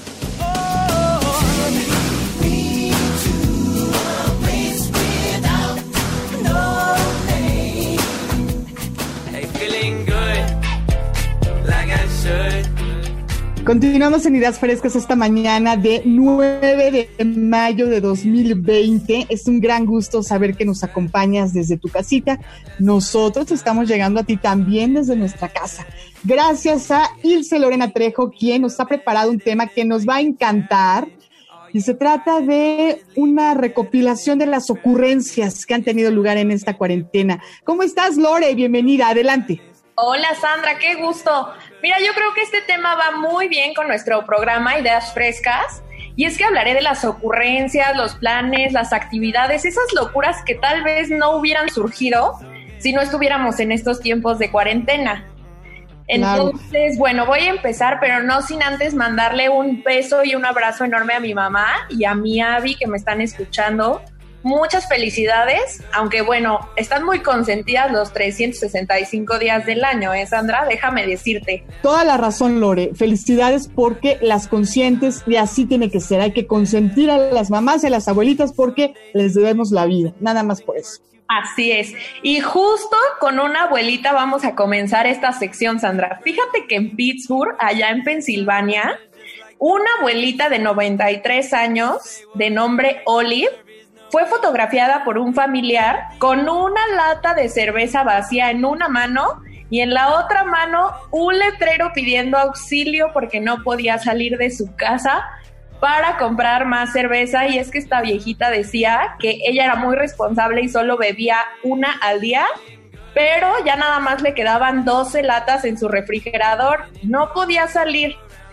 Continuamos en Ideas Frescas esta mañana de nueve de mayo de dos mil veinte. Es un gran gusto saber que nos acompañas desde tu casita. Nosotros estamos llegando a ti también desde nuestra casa. Gracias a Ilse Lorena Trejo, quien nos ha preparado un tema que nos va a encantar. Y se trata de una recopilación de las ocurrencias que han tenido lugar en esta cuarentena. ¿Cómo estás, Lore? Bienvenida, adelante. Hola, Sandra, qué gusto. Mira, yo creo que este tema va muy bien con nuestro programa Ideas Frescas Y es que hablaré de las ocurrencias, los planes, las actividades, esas locuras que tal vez no hubieran surgido si no estuviéramos en estos tiempos de cuarentena. Entonces, claro. Bueno, voy a empezar, pero no sin antes mandarle un beso y un abrazo enorme a mi mamá y a mi Abby que me están escuchando. Muchas felicidades, aunque bueno, están muy consentidas los trescientos sesenta y cinco días del año, ¿eh, Sandra? Déjame decirte. Toda la razón, Lore. Felicidades porque las consientes y así tiene que ser. Hay que consentir a las mamás y a las abuelitas porque les debemos la vida, nada más por eso. Así es. Y justo con una abuelita vamos a comenzar esta sección, Sandra. Fíjate que en Pittsburgh, allá en Pensilvania, una abuelita de noventa y tres años, de nombre Olive, fue fotografiada por un familiar con una lata de cerveza vacía en una mano y en la otra mano un letrero pidiendo auxilio porque no podía salir de su casa para comprar más cerveza. Y es que esta viejita decía que ella era muy responsable y solo bebía una al día, pero ya nada más le quedaban doce latas en su refrigerador, no podía salir.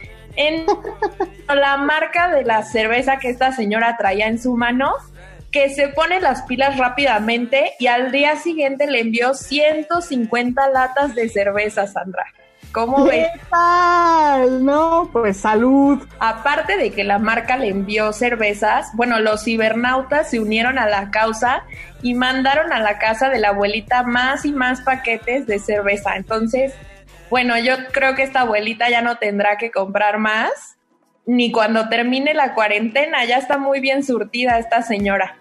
En la marca de la cerveza que esta señora traía en su mano, que se pone las pilas rápidamente y al día siguiente le envió ciento cincuenta latas de cerveza, Sandra. ¿Cómo ves? ¿Qué tal? No, pues salud. Aparte de que la marca le envió cervezas, bueno, los cibernautas se unieron a la causa y mandaron a la casa de la abuelita más y más paquetes de cerveza. Entonces, bueno, yo creo que esta abuelita ya no tendrá que comprar más, ni cuando termine la cuarentena. Ya está muy bien surtida esta señora.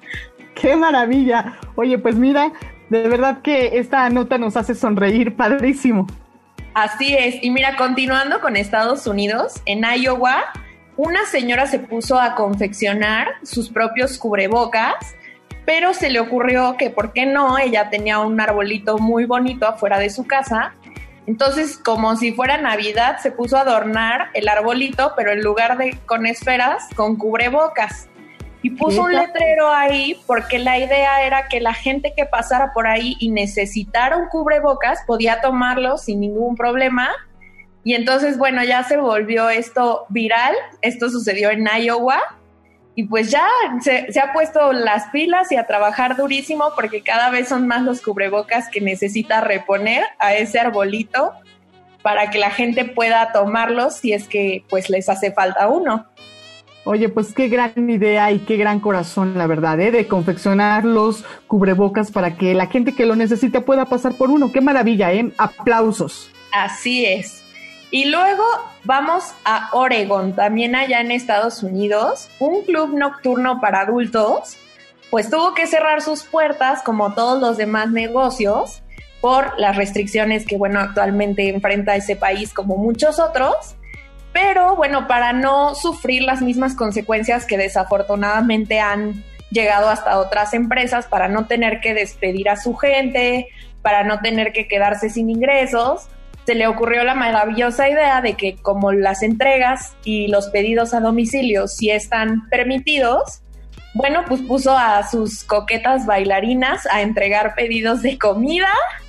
¡Qué maravilla! Oye, pues mira, de verdad que esta nota nos hace sonreír, padrísimo. Así es, y mira, continuando con Estados Unidos, en Iowa, una señora se puso a confeccionar sus propios cubrebocas, pero se le ocurrió que, ¿por qué no? Ella tenía un arbolito muy bonito afuera de su casa, entonces, como si fuera Navidad, se puso a adornar el arbolito, pero en lugar de con esferas, con cubrebocas. Y puso un letrero ahí porque la idea era que la gente que pasara por ahí y necesitara un cubrebocas podía tomarlo sin ningún problema. Y entonces, bueno, ya se volvió esto viral. Esto sucedió en Iowa. Y pues ya se, se ha puesto las pilas y a trabajar durísimo porque cada vez son más los cubrebocas que necesita reponer a ese arbolito para que la gente pueda tomarlos si es que pues les hace falta uno. Oye, pues qué gran idea y qué gran corazón, la verdad, ¿eh? De confeccionar los cubrebocas para que la gente que lo necesite pueda pasar por uno. ¡Qué maravilla, eh! Aplausos. Así es. Y luego vamos a Oregon, también allá en Estados Unidos. Un club nocturno para adultos, pues tuvo que cerrar sus puertas como todos los demás negocios por las restricciones que, bueno, actualmente enfrenta ese país como muchos otros. Pero bueno, para no sufrir las mismas consecuencias que desafortunadamente han llegado hasta otras empresas, para no tener que despedir a su gente, para no tener que quedarse sin ingresos, se le ocurrió la maravillosa idea de que como las entregas y los pedidos a domicilio sí están permitidos, bueno, pues puso a sus coquetas bailarinas a entregar pedidos de comida.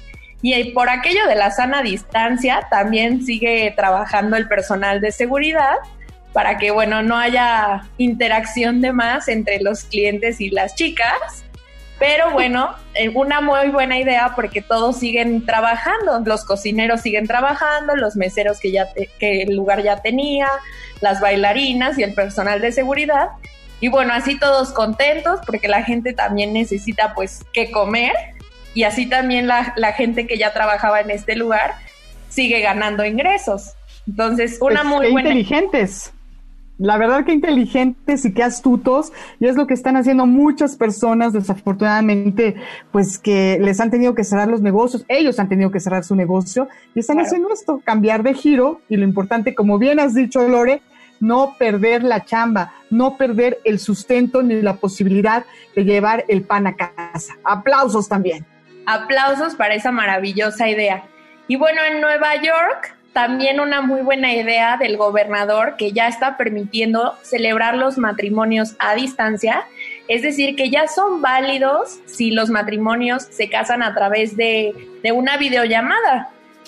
Y por aquello de la sana distancia, también sigue trabajando el personal de seguridad para que, bueno, no haya interacción de más entre los clientes y las chicas. Pero bueno, una muy buena idea porque todos siguen trabajando. Los cocineros siguen trabajando, los meseros que, ya te, que el lugar ya tenía, las bailarinas y el personal de seguridad. Y bueno, así todos contentos porque la gente también necesita, pues, que comer. Y así también la, la gente que ya trabajaba en este lugar sigue ganando ingresos. Entonces, una pues muy qué buena... inteligentes. La verdad que inteligentes y qué astutos. Y es lo que están haciendo muchas personas, desafortunadamente, pues que les han tenido que cerrar los negocios. Ellos han tenido que cerrar su negocio. Y están claro. haciendo esto, cambiar de giro. Y lo importante, como bien has dicho, Lore, no perder la chamba, no perder el sustento ni la posibilidad de llevar el pan a casa. Aplausos también. Aplausos para esa maravillosa idea. Y bueno, en Nueva York, también una muy buena idea del gobernador que ya está permitiendo celebrar los matrimonios a distancia, es decir, que ya son válidos si los matrimonios se casan a través de, de una videollamada.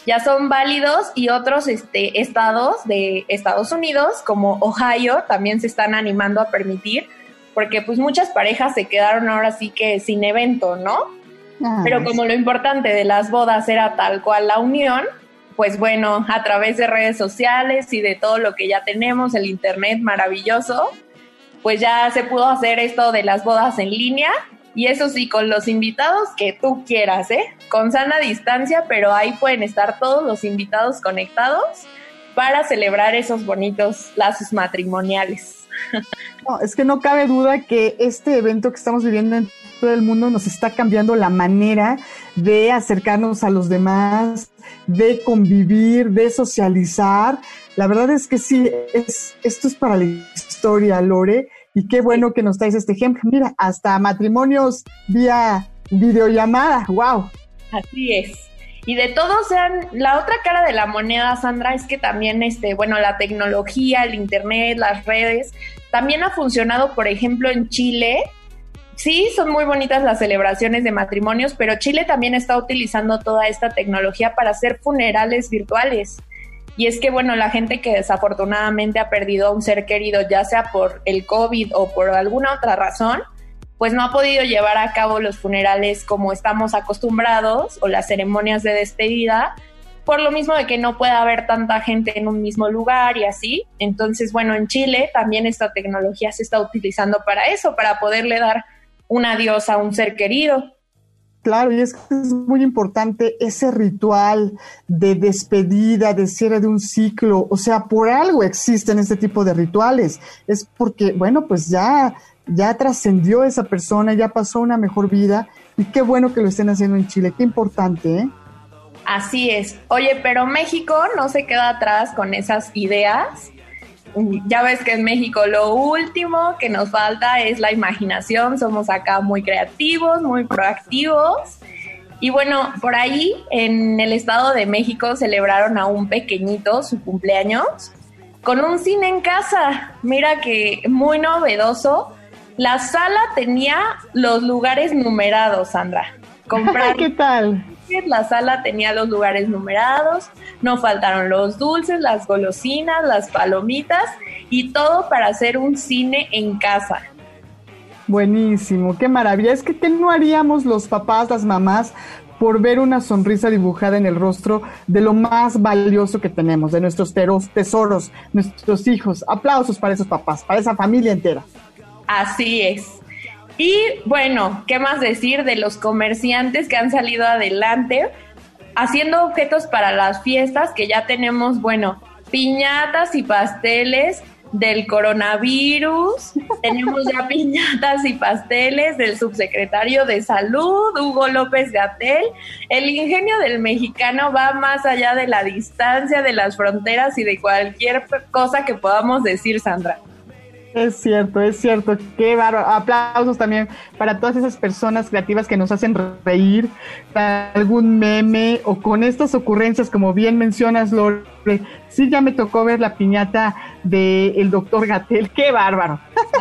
ya son válidos y otros este, estados de Estados Unidos, como Ohio, también se están animando a permitir, porque pues muchas parejas se quedaron ahora sí que sin evento, ¿no? Ah, Pero como lo importante de las bodas era tal cual la unión, pues bueno, a través de redes sociales y de todo lo que ya tenemos, el internet maravilloso, pues ya se pudo hacer esto de las bodas en línea, y eso sí, con los invitados que tú quieras, ¿eh? Con sana distancia, pero ahí pueden estar todos los invitados conectados para celebrar esos bonitos lazos matrimoniales. No, es que no cabe duda que este evento que estamos viviendo en todo el mundo nos está cambiando la manera de acercarnos a los demás, de convivir, de socializar. La verdad es que sí, es, esto es para la historia, Lore, y qué bueno que nos traes este ejemplo. Mira, hasta matrimonios vía videollamada, wow. Así es. Y de todos sean, la otra cara de la moneda, Sandra, es que también, este, bueno, la tecnología, el internet, las redes, también ha funcionado, por ejemplo, en Chile. Sí, son muy bonitas las celebraciones de matrimonios, pero Chile también está utilizando toda esta tecnología para hacer funerales virtuales. Y es que, bueno, la gente que desafortunadamente ha perdido a un ser querido, ya sea por el COVID o por alguna otra razón, pues no ha podido llevar a cabo los funerales como estamos acostumbrados o las ceremonias de despedida, por lo mismo de que no puede haber tanta gente en un mismo lugar y así. Entonces, bueno, en Chile también esta tecnología se está utilizando para eso, para poderle dar un adiós a un ser querido. Claro, y es que es muy importante ese ritual de despedida, de cierre de un ciclo. O sea, por algo existen este tipo de rituales. Es porque, bueno, pues ya, ya trascendió esa persona, ya pasó una mejor vida. Y qué bueno que lo estén haciendo en Chile. Qué importante, ¿eh? Así es. Oye, pero México no se queda atrás con esas ideas. Ya ves que en México lo último que nos falta es la imaginación. Somos acá muy creativos, muy proactivos. Y bueno, por ahí en el Estado de México celebraron a un pequeñito su cumpleaños con un cine en casa. Mira que muy novedoso. La sala tenía los lugares numerados, Sandra. Comprar ¿Qué tal? La sala tenía los lugares numerados, no faltaron los dulces, las golosinas, las palomitas y todo para hacer un cine en casa. Buenísimo, qué maravilla. Es que ¿qué no haríamos los papás, las mamás, por ver una sonrisa dibujada en el rostro de lo más valioso que tenemos, de nuestros tesoros, nuestros hijos? Aplausos para esos papás, para esa familia entera. Así es. Y bueno, ¿qué más decir de los comerciantes que han salido adelante haciendo objetos para las fiestas? Que ya tenemos, bueno, piñatas y pasteles del coronavirus, tenemos ya piñatas y pasteles del subsecretario de Salud, Hugo López-Gatell. El ingenio del mexicano va más allá de la distancia, de las fronteras y de cualquier cosa que podamos decir, Sandra. Es cierto, es cierto. Qué bárbaro. Aplausos también para todas esas personas creativas que nos hacen reír, para algún meme o con estas ocurrencias, como bien mencionas, Lore. Sí, ya me tocó ver la piñata del doctor Gatell. Qué bárbaro.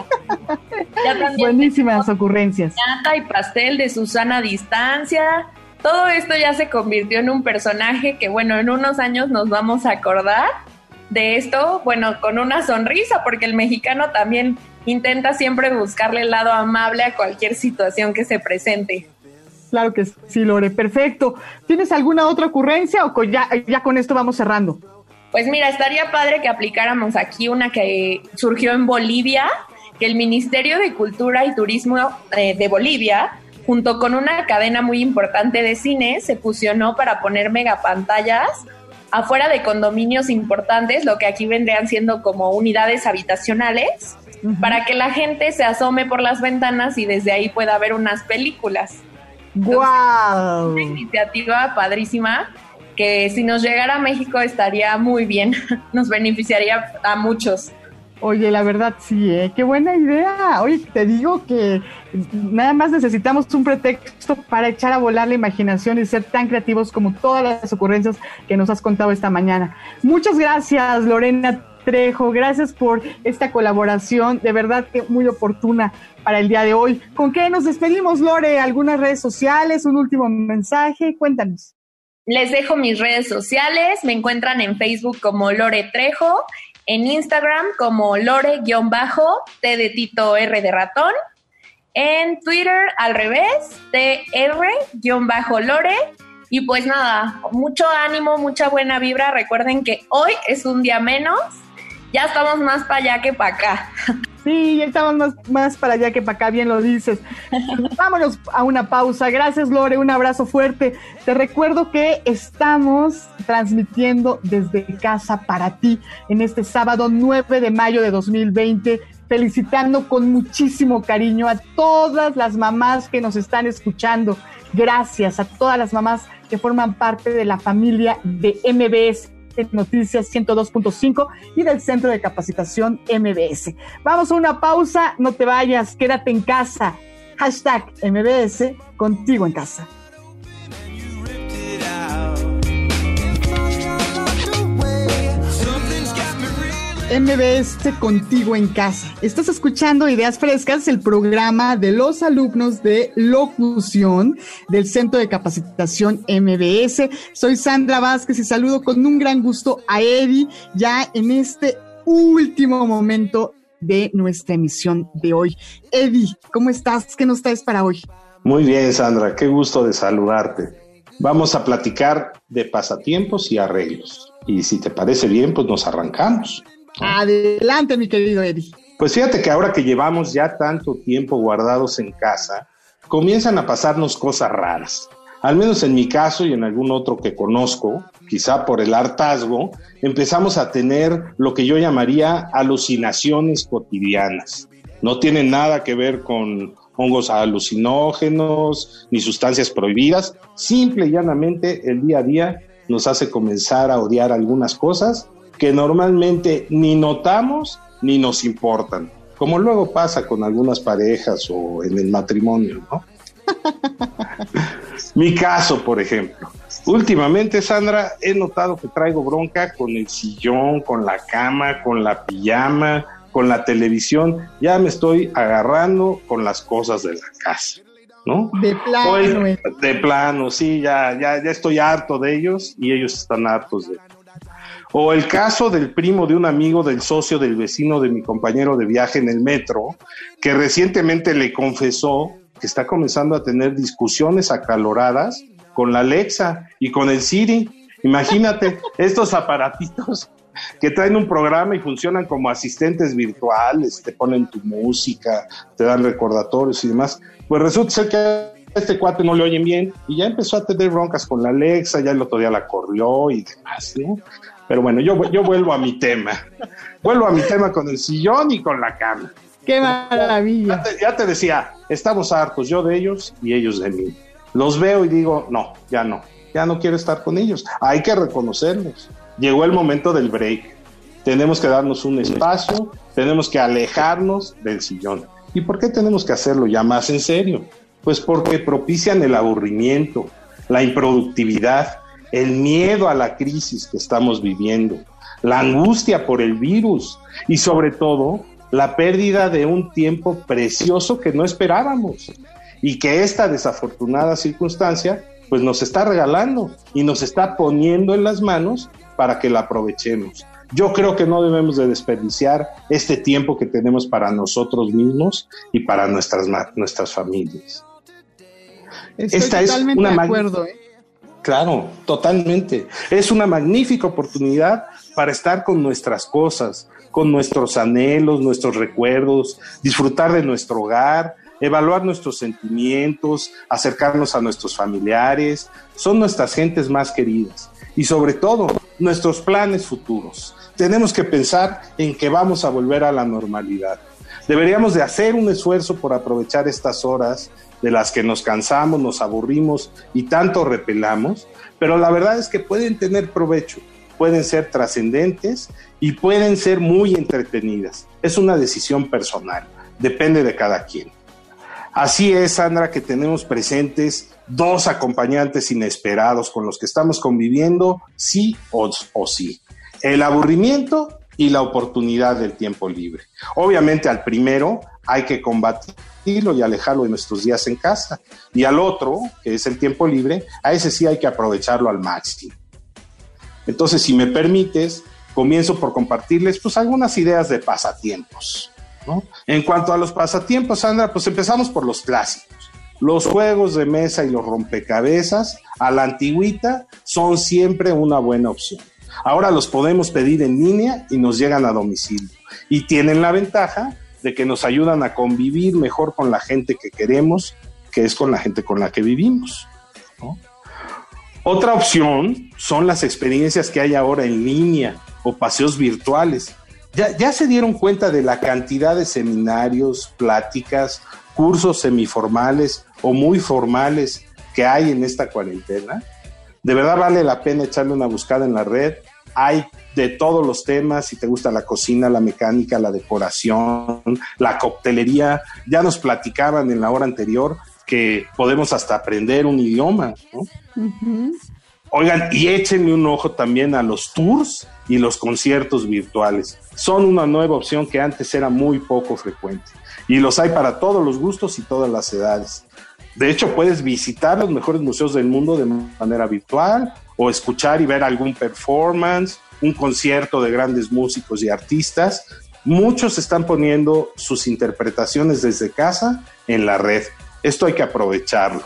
Buenísimas ocurrencias. Piñata y pastel de Susana Distancia. Todo esto ya se convirtió en un personaje que, bueno, en unos años nos vamos a acordar de esto, bueno, con una sonrisa, porque el mexicano también intenta siempre buscarle el lado amable a cualquier situación que se presente. Claro que sí, Lore, perfecto. ¿Tienes alguna otra ocurrencia o ya, ya con esto vamos cerrando? Pues mira, estaría padre que aplicáramos aquí una que surgió en Bolivia, que el Ministerio de Cultura y Turismo eh, de Bolivia, junto con una cadena muy importante de cine, se fusionó para poner megapantallas afuera de condominios importantes, lo que aquí vendrían siendo como unidades habitacionales, uh-huh, para que la gente se asome por las ventanas y desde ahí pueda ver unas películas. ¡Guau! Una iniciativa padrísima que si nos llegara a México estaría muy bien, nos beneficiaría a muchos. Oye, la verdad sí, ¿eh? ¡Qué buena idea! Oye, te digo que nada más necesitamos un pretexto para echar a volar la imaginación y ser tan creativos como todas las ocurrencias que nos has contado esta mañana. Muchas gracias, Lorena Trejo. Gracias por esta colaboración, de verdad que muy oportuna para el día de hoy. ¿Con qué nos despedimos, Lore? ¿Algunas redes sociales? ¿Un último mensaje? Cuéntanos. Les dejo mis redes sociales, me encuentran en Facebook como Lore Trejo, en Instagram como Lore-T de Tito R de ratón, en Twitter al revés, T R-Lore, y pues nada, mucho ánimo, mucha buena vibra, recuerden que hoy es un día menos, ya estamos más para allá que para acá. Sí, ya estamos más, más para allá que para acá, bien lo dices. Vámonos a una pausa. Gracias, Lore, un abrazo fuerte. Te recuerdo que estamos transmitiendo desde casa para ti en este sábado nueve de mayo de dos mil veinte, felicitando con muchísimo cariño a todas las mamás que nos están escuchando. Gracias a todas las mamás que forman parte de la familia de M B S Noticias ciento dos punto cinco y del Centro de Capacitación M B S. Vamos a una pausa, no te vayas, quédate en casa. Hashtag M B S, contigo en casa. M B S contigo en casa. Estás escuchando Ideas Frescas, el programa de los alumnos de locución del Centro de Capacitación M B S. Soy Sandra Vázquez y saludo con un gran gusto a Eddie ya en este último momento de nuestra emisión de hoy. Eddie, ¿cómo estás? ¿Qué nos traes para hoy? Muy bien, Sandra, qué gusto de saludarte. Vamos a platicar de pasatiempos y arreglos. Y si te parece bien, pues nos arrancamos. Adelante, mi querido Eddie. Pues fíjate que ahora que llevamos ya tanto tiempo guardados en casa, comienzan a pasarnos cosas raras. Al menos en mi caso y en algún otro que conozco, quizá por el hartazgo, empezamos a tener lo que yo llamaría alucinaciones cotidianas. No tienen nada que ver con hongos alucinógenos ni sustancias prohibidas. Simple y llanamente el día a día nos hace comenzar a odiar algunas cosas que normalmente ni notamos ni nos importan, como luego pasa con algunas parejas o en el matrimonio, ¿no? Mi caso, por ejemplo. Últimamente, Sandra, he notado que traigo bronca con el sillón, con la cama, con la pijama, con la televisión. Ya me estoy agarrando con las cosas de la casa, ¿no? De plano. El, de plano, sí, ya, ya, ya estoy harto de ellos y ellos están hartos de mí. O el caso del primo de un amigo del socio del vecino de mi compañero de viaje en el metro, que recientemente le confesó que está comenzando a tener discusiones acaloradas con la Alexa y con el Siri. Imagínate, estos aparatitos que traen un programa y funcionan como asistentes virtuales, te ponen tu música, te dan recordatorios y demás. Pues resulta ser que a este cuate no le oyen bien y ya empezó a tener broncas con la Alexa, ya el otro día la corrió y demás, ¿no? Pero bueno, yo, yo vuelvo a mi tema. Vuelvo a mi tema con el sillón y con la cama. ¡Qué maravilla! Ya te, ya te decía, estamos hartos, yo de ellos y ellos de mí. Los veo y digo, no, ya no, ya no quiero estar con ellos. Hay que reconocerlos. Llegó el momento del break. Tenemos que darnos un espacio, tenemos que alejarnos del sillón. ¿Y por qué tenemos que hacerlo ya más en serio? Pues porque propician el aburrimiento, la improductividad, el miedo a la crisis que estamos viviendo, la angustia por el virus y sobre todo la pérdida de un tiempo precioso que no esperábamos y que esta desafortunada circunstancia pues nos está regalando y nos está poniendo en las manos para que la aprovechemos. Yo creo que no debemos de desperdiciar este tiempo que tenemos para nosotros mismos y para nuestras, nuestras familias. Estoy Esta totalmente es una de acuerdo, ¿eh? Claro, totalmente. Es una magnífica oportunidad para estar con nuestras cosas, con nuestros anhelos, nuestros recuerdos, disfrutar de nuestro hogar, evaluar nuestros sentimientos, acercarnos a nuestros familiares, son nuestras gentes más queridas y sobre todo nuestros planes futuros. Tenemos que pensar en que vamos a volver a la normalidad. Deberíamos de hacer un esfuerzo por aprovechar estas horas de las que nos cansamos, nos aburrimos y tanto repelamos, pero la verdad es que pueden tener provecho, pueden ser trascendentes y pueden ser muy entretenidas. Es una decisión personal, depende de cada quien. Así es, Sandra, que tenemos presentes dos acompañantes inesperados con los que estamos conviviendo, sí o, o sí. El aburrimiento y la oportunidad del tiempo libre. Obviamente al primero hay que combatirlo y alejarlo de nuestros días en casa. Y al otro, que es el tiempo libre, a ese sí hay que aprovecharlo al máximo. Entonces, si me permites, comienzo por compartirles pues algunas ideas de pasatiempos, ¿no? En cuanto a los pasatiempos, Sandra, pues empezamos por los clásicos. Los juegos de mesa y los rompecabezas a la antigüita son siempre una buena opción. Ahora los podemos pedir en línea y nos llegan a domicilio. Y tienen la ventaja de que nos ayudan a convivir mejor con la gente que queremos, que es con la gente con la que vivimos, ¿no? Otra opción son las experiencias que hay ahora en línea o paseos virtuales. Ya, ya se dieron cuenta de la cantidad de seminarios, pláticas, cursos semiformales o muy formales que hay en esta cuarentena. De verdad vale la pena echarle una buscada en la red. Hay de todos los temas, si te gusta la cocina, la mecánica, la decoración, la coctelería. Ya nos platicaban en la hora anterior que podemos hasta aprender un idioma, ¿no? Uh-huh. Oigan, y échenle un ojo también a los tours y los conciertos virtuales. Son una nueva opción que antes era muy poco frecuente. Y los hay para todos los gustos y todas las edades. De hecho, puedes visitar los mejores museos del mundo de manera virtual o escuchar y ver algún performance, un concierto de grandes músicos y artistas. Muchos están poniendo sus interpretaciones desde casa en la red. Esto hay que aprovecharlo.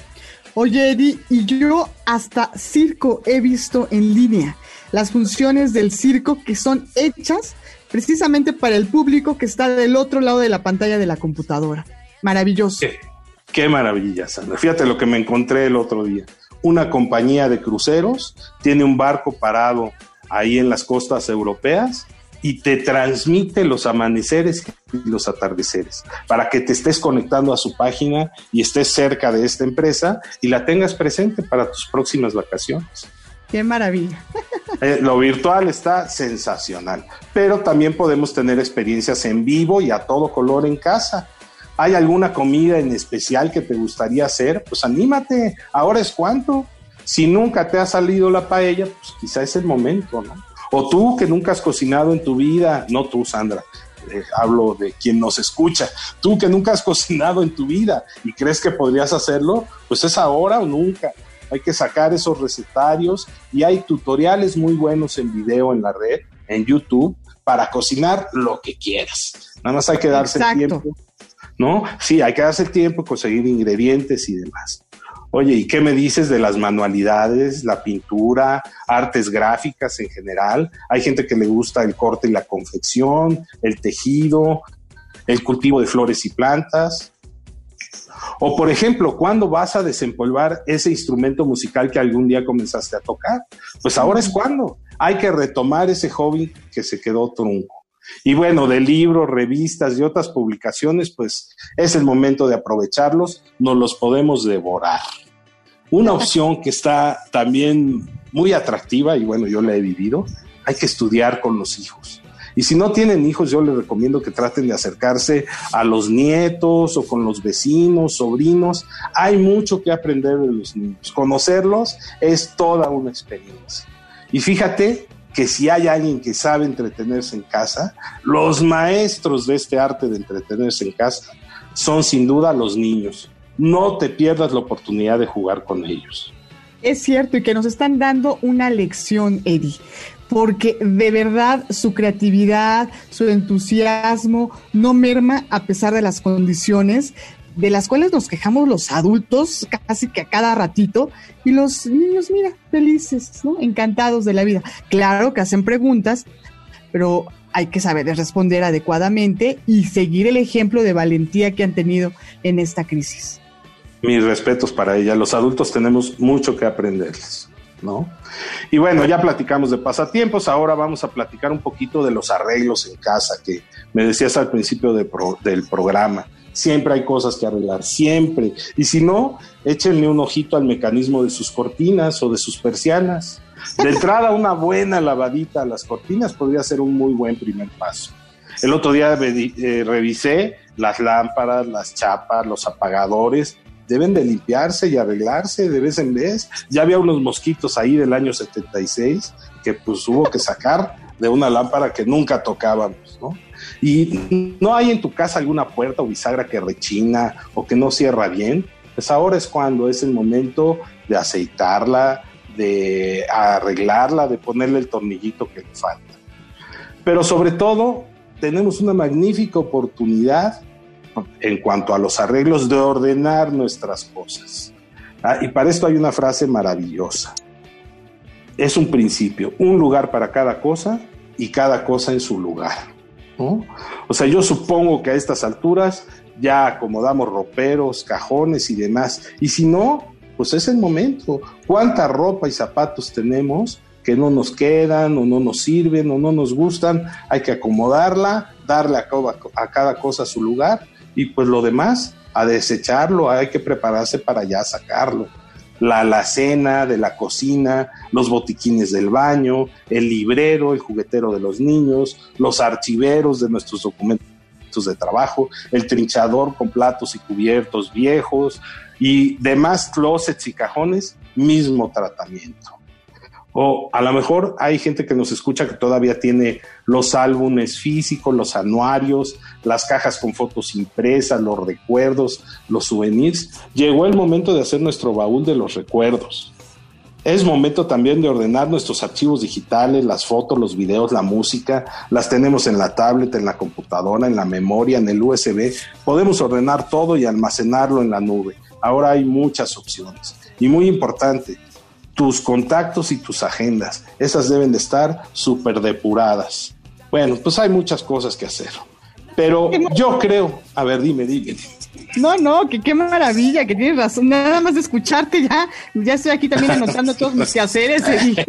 Oye, Eddie, y yo hasta circo he visto en línea. Las funciones del circo que son hechas precisamente para el público que está del otro lado de la pantalla de la computadora. Maravilloso. Qué, qué maravilla, Sandra. Fíjate lo que me encontré el otro día. Una compañía de cruceros tiene un barco parado ahí en las costas europeas y te transmite los amaneceres y los atardeceres para que te estés conectando a su página y estés cerca de esta empresa y la tengas presente para tus próximas vacaciones. ¡Qué maravilla! Eh, lo virtual está sensacional, pero también podemos tener experiencias en vivo y a todo color en casa. ¿Hay alguna comida en especial que te gustaría hacer? Pues anímate, ahora es cuánto. Si nunca te ha salido la paella, pues quizá es el momento, ¿no? O tú que nunca has cocinado en tu vida, no tú, Sandra, eh, hablo de quien nos escucha, tú que nunca has cocinado en tu vida y crees que podrías hacerlo, pues es ahora o nunca. Hay que sacar esos recetarios y hay tutoriales muy buenos en video en la red, en YouTube, para cocinar lo que quieras. Nada más hay que darse el tiempo, ¿no? Sí, hay que darse el tiempo, conseguir ingredientes y demás. Oye, ¿y qué me dices de las manualidades, la pintura, artes gráficas en general? Hay gente que le gusta el corte y la confección, el tejido, el cultivo de flores y plantas. O, por ejemplo, ¿cuándo vas a desempolvar ese instrumento musical que algún día comenzaste a tocar? Pues ahora es cuando. Hay que retomar ese hobby que se quedó trunco. Y bueno, de libros, revistas y otras publicaciones, pues es el momento de aprovecharlos, nos los podemos devorar. Una opción que está también muy atractiva, y bueno, yo la he vivido, hay que estudiar con los hijos. Y si no tienen hijos, yo les recomiendo que traten de acercarse a los nietos o con los vecinos, sobrinos. Hay mucho que aprender de los niños. Conocerlos es toda una experiencia. Y fíjate que si hay alguien que sabe entretenerse en casa, los maestros de este arte de entretenerse en casa son sin duda los niños. No te pierdas la oportunidad de jugar con ellos. Es cierto, y que nos están dando una lección, Eddie, porque de verdad su creatividad, su entusiasmo no merma a pesar de las condiciones de las cuales nos quejamos los adultos casi que a cada ratito, y los niños, mira, felices, ¿no? Encantados de la vida. Claro que hacen preguntas, pero hay que saber responder adecuadamente y seguir el ejemplo de valentía que han tenido en esta crisis. Mis respetos para ella. Los adultos tenemos mucho que aprenderles, ¿no? Y bueno, ya platicamos de pasatiempos, ahora vamos a platicar un poquito de los arreglos en casa que me decías al principio de pro, del programa. Siempre hay cosas que arreglar, siempre. Y si no, échenle un ojito al mecanismo de sus cortinas o de sus persianas. De entrada, una buena lavadita a las cortinas podría ser un muy buen primer paso. El otro día eh, revisé las lámparas, las chapas, los apagadores. Deben de limpiarse y arreglarse de vez en vez. Ya había unos mosquitos ahí del año setenta y seis que pues hubo que sacar de una lámpara que nunca tocábamos, ¿no? y no hay en tu casa alguna puerta o bisagra que rechina o que no cierra bien, pues ahora es cuando es el momento de aceitarla, de arreglarla, de ponerle el tornillito que le falta. Pero sobre todo, tenemos una magnífica oportunidad en cuanto a los arreglos de ordenar nuestras cosas. Ah, y para esto hay una frase maravillosa. Es un principio, un lugar para cada cosa y cada cosa en su lugar, ¿no? O sea, yo supongo que a estas alturas ya acomodamos roperos, cajones y demás. Y si no, pues es el momento. ¿Cuánta ropa y zapatos tenemos que no nos quedan o no nos sirven o no nos gustan? Hay que acomodarla, darle a cada, a cada cosa su lugar y pues lo demás a desecharlo, hay que prepararse para ya sacarlo. La alacena de la cocina, los botiquines del baño, el librero, el juguetero de los niños, los archiveros de nuestros documentos de trabajo, el trinchador con platos y cubiertos viejos y demás closets y cajones, mismo tratamiento. O a lo mejor hay gente que nos escucha que todavía tiene los álbumes físicos, los anuarios, las cajas con fotos impresas, los recuerdos, los souvenirs. Llegó el momento de hacer nuestro baúl de los recuerdos. Es momento también de ordenar nuestros archivos digitales, las fotos, los videos, la música. Las tenemos en la tablet, en la computadora, en la memoria, en el U S B. Podemos ordenar todo y almacenarlo en la nube. Ahora hay muchas opciones. Y muy importante, tus contactos y tus agendas, esas deben de estar súper depuradas. Bueno, pues hay muchas cosas que hacer. Pero yo creo, a ver, dime, dime. No, no, que qué maravilla, que tienes razón. Nada más de escucharte ya, ya estoy aquí también anotando todos mis quehaceres.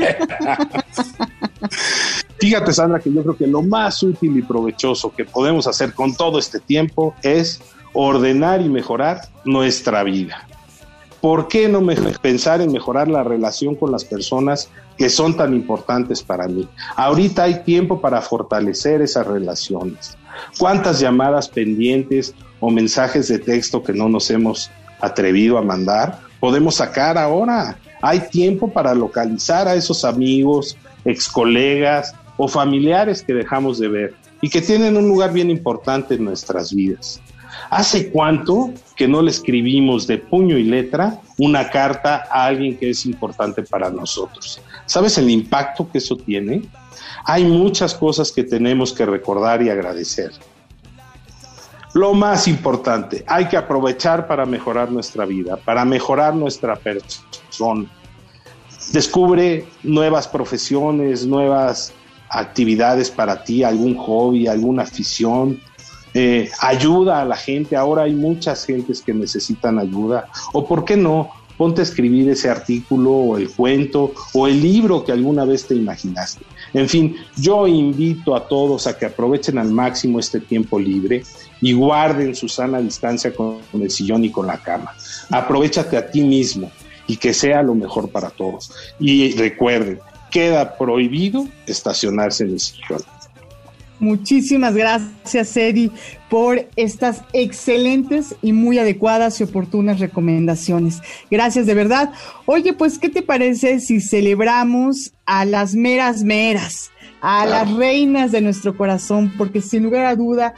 Fíjate, Sandra, que yo creo que lo más útil y provechoso que podemos hacer con todo este tiempo es ordenar y mejorar nuestra vida. ¿Por qué no me pensar en mejorar la relación con las personas que son tan importantes para mí? Ahorita hay tiempo para fortalecer esas relaciones. ¿Cuántas llamadas pendientes o mensajes de texto que no nos hemos atrevido a mandar podemos sacar ahora? Hay tiempo para localizar a esos amigos, excolegas o familiares que dejamos de ver y que tienen un lugar bien importante en nuestras vidas. ¿Hace cuánto que no le escribimos de puño y letra una carta a alguien que es importante para nosotros? ¿Sabes el impacto que eso tiene? Hay muchas cosas que tenemos que recordar y agradecer. Lo más importante, hay que aprovechar para mejorar nuestra vida, para mejorar nuestra persona. Descubre nuevas profesiones, nuevas actividades para ti, algún hobby, alguna afición. Eh, ayuda a la gente. Ahora hay muchas gentes que necesitan ayuda. O por qué no, ponte a escribir ese artículo o el cuento o el libro que alguna vez te imaginaste. En fin, yo invito a todos a que aprovechen al máximo este tiempo libre y guarden su sana distancia con el sillón y con la cama. Aprovechate a ti mismo y que sea lo mejor para todos. Y recuerden, queda prohibido estacionarse en el sillón. Muchísimas gracias, Eddie, por estas excelentes y muy adecuadas y oportunas recomendaciones. Gracias, de verdad. Oye, pues, ¿qué te parece si celebramos a las meras meras, a claro. las reinas de nuestro corazón? Porque sin lugar a duda,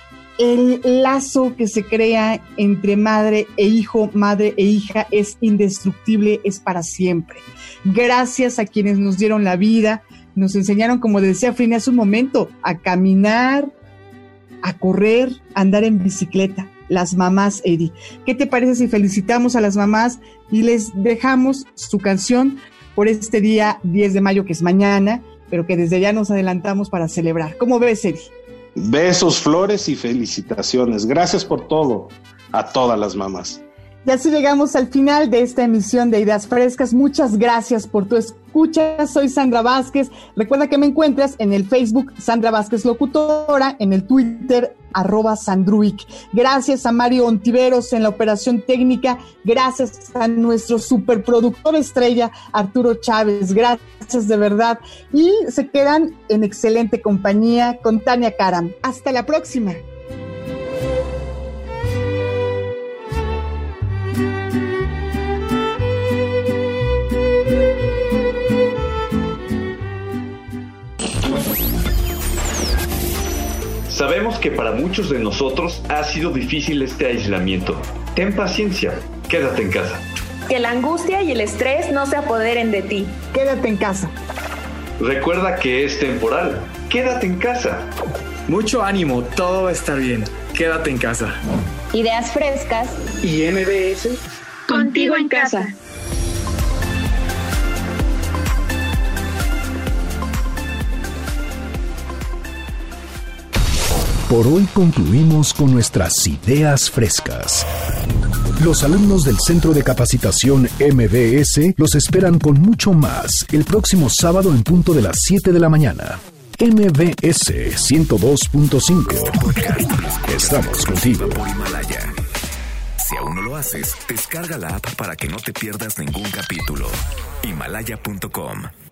el lazo que se crea entre madre e hijo, madre e hija, es indestructible, es para siempre. Gracias a quienes nos dieron la vida, nos enseñaron, como decía Frine hace un momento, a caminar, a correr, a andar en bicicleta. Las mamás, Eddie. ¿Qué te parece si felicitamos a las mamás y les dejamos su canción por este día diez de mayo, que es mañana, pero que desde ya nos adelantamos para celebrar? ¿Cómo ves, Eddie? Besos, flores y felicitaciones. Gracias por todo a todas las mamás. Y así llegamos al final de esta emisión de Ideas Frescas. Muchas gracias por tu escucha. Soy Sandra Vázquez. Recuerda que me encuentras en el Facebook Sandra Vázquez Locutora, en el Twitter arroba Sandruic. Gracias a Mario Ontiveros en la operación técnica. Gracias a nuestro superproductor estrella Arturo Chávez. Gracias de verdad. Y se quedan en excelente compañía con Tania Karam. Hasta la próxima. Saber Sabemos que para muchos de nosotros ha sido difícil este aislamiento. Ten paciencia, quédate en casa. Que la angustia y el estrés no se apoderen de ti. Quédate en casa. Recuerda que es temporal. Quédate en casa. Mucho ánimo, todo va a estar bien. Quédate en casa. Ideas frescas y M B S contigo en casa. Por hoy concluimos con nuestras ideas frescas. Los alumnos del Centro de Capacitación M B S los esperan con mucho más el próximo sábado en punto de las siete de la mañana. M B S ciento dos punto cinco. Estamos contigo. Por Himalaya. Si aún no lo haces, descarga la app para que no te pierdas ningún capítulo. Himalaya punto com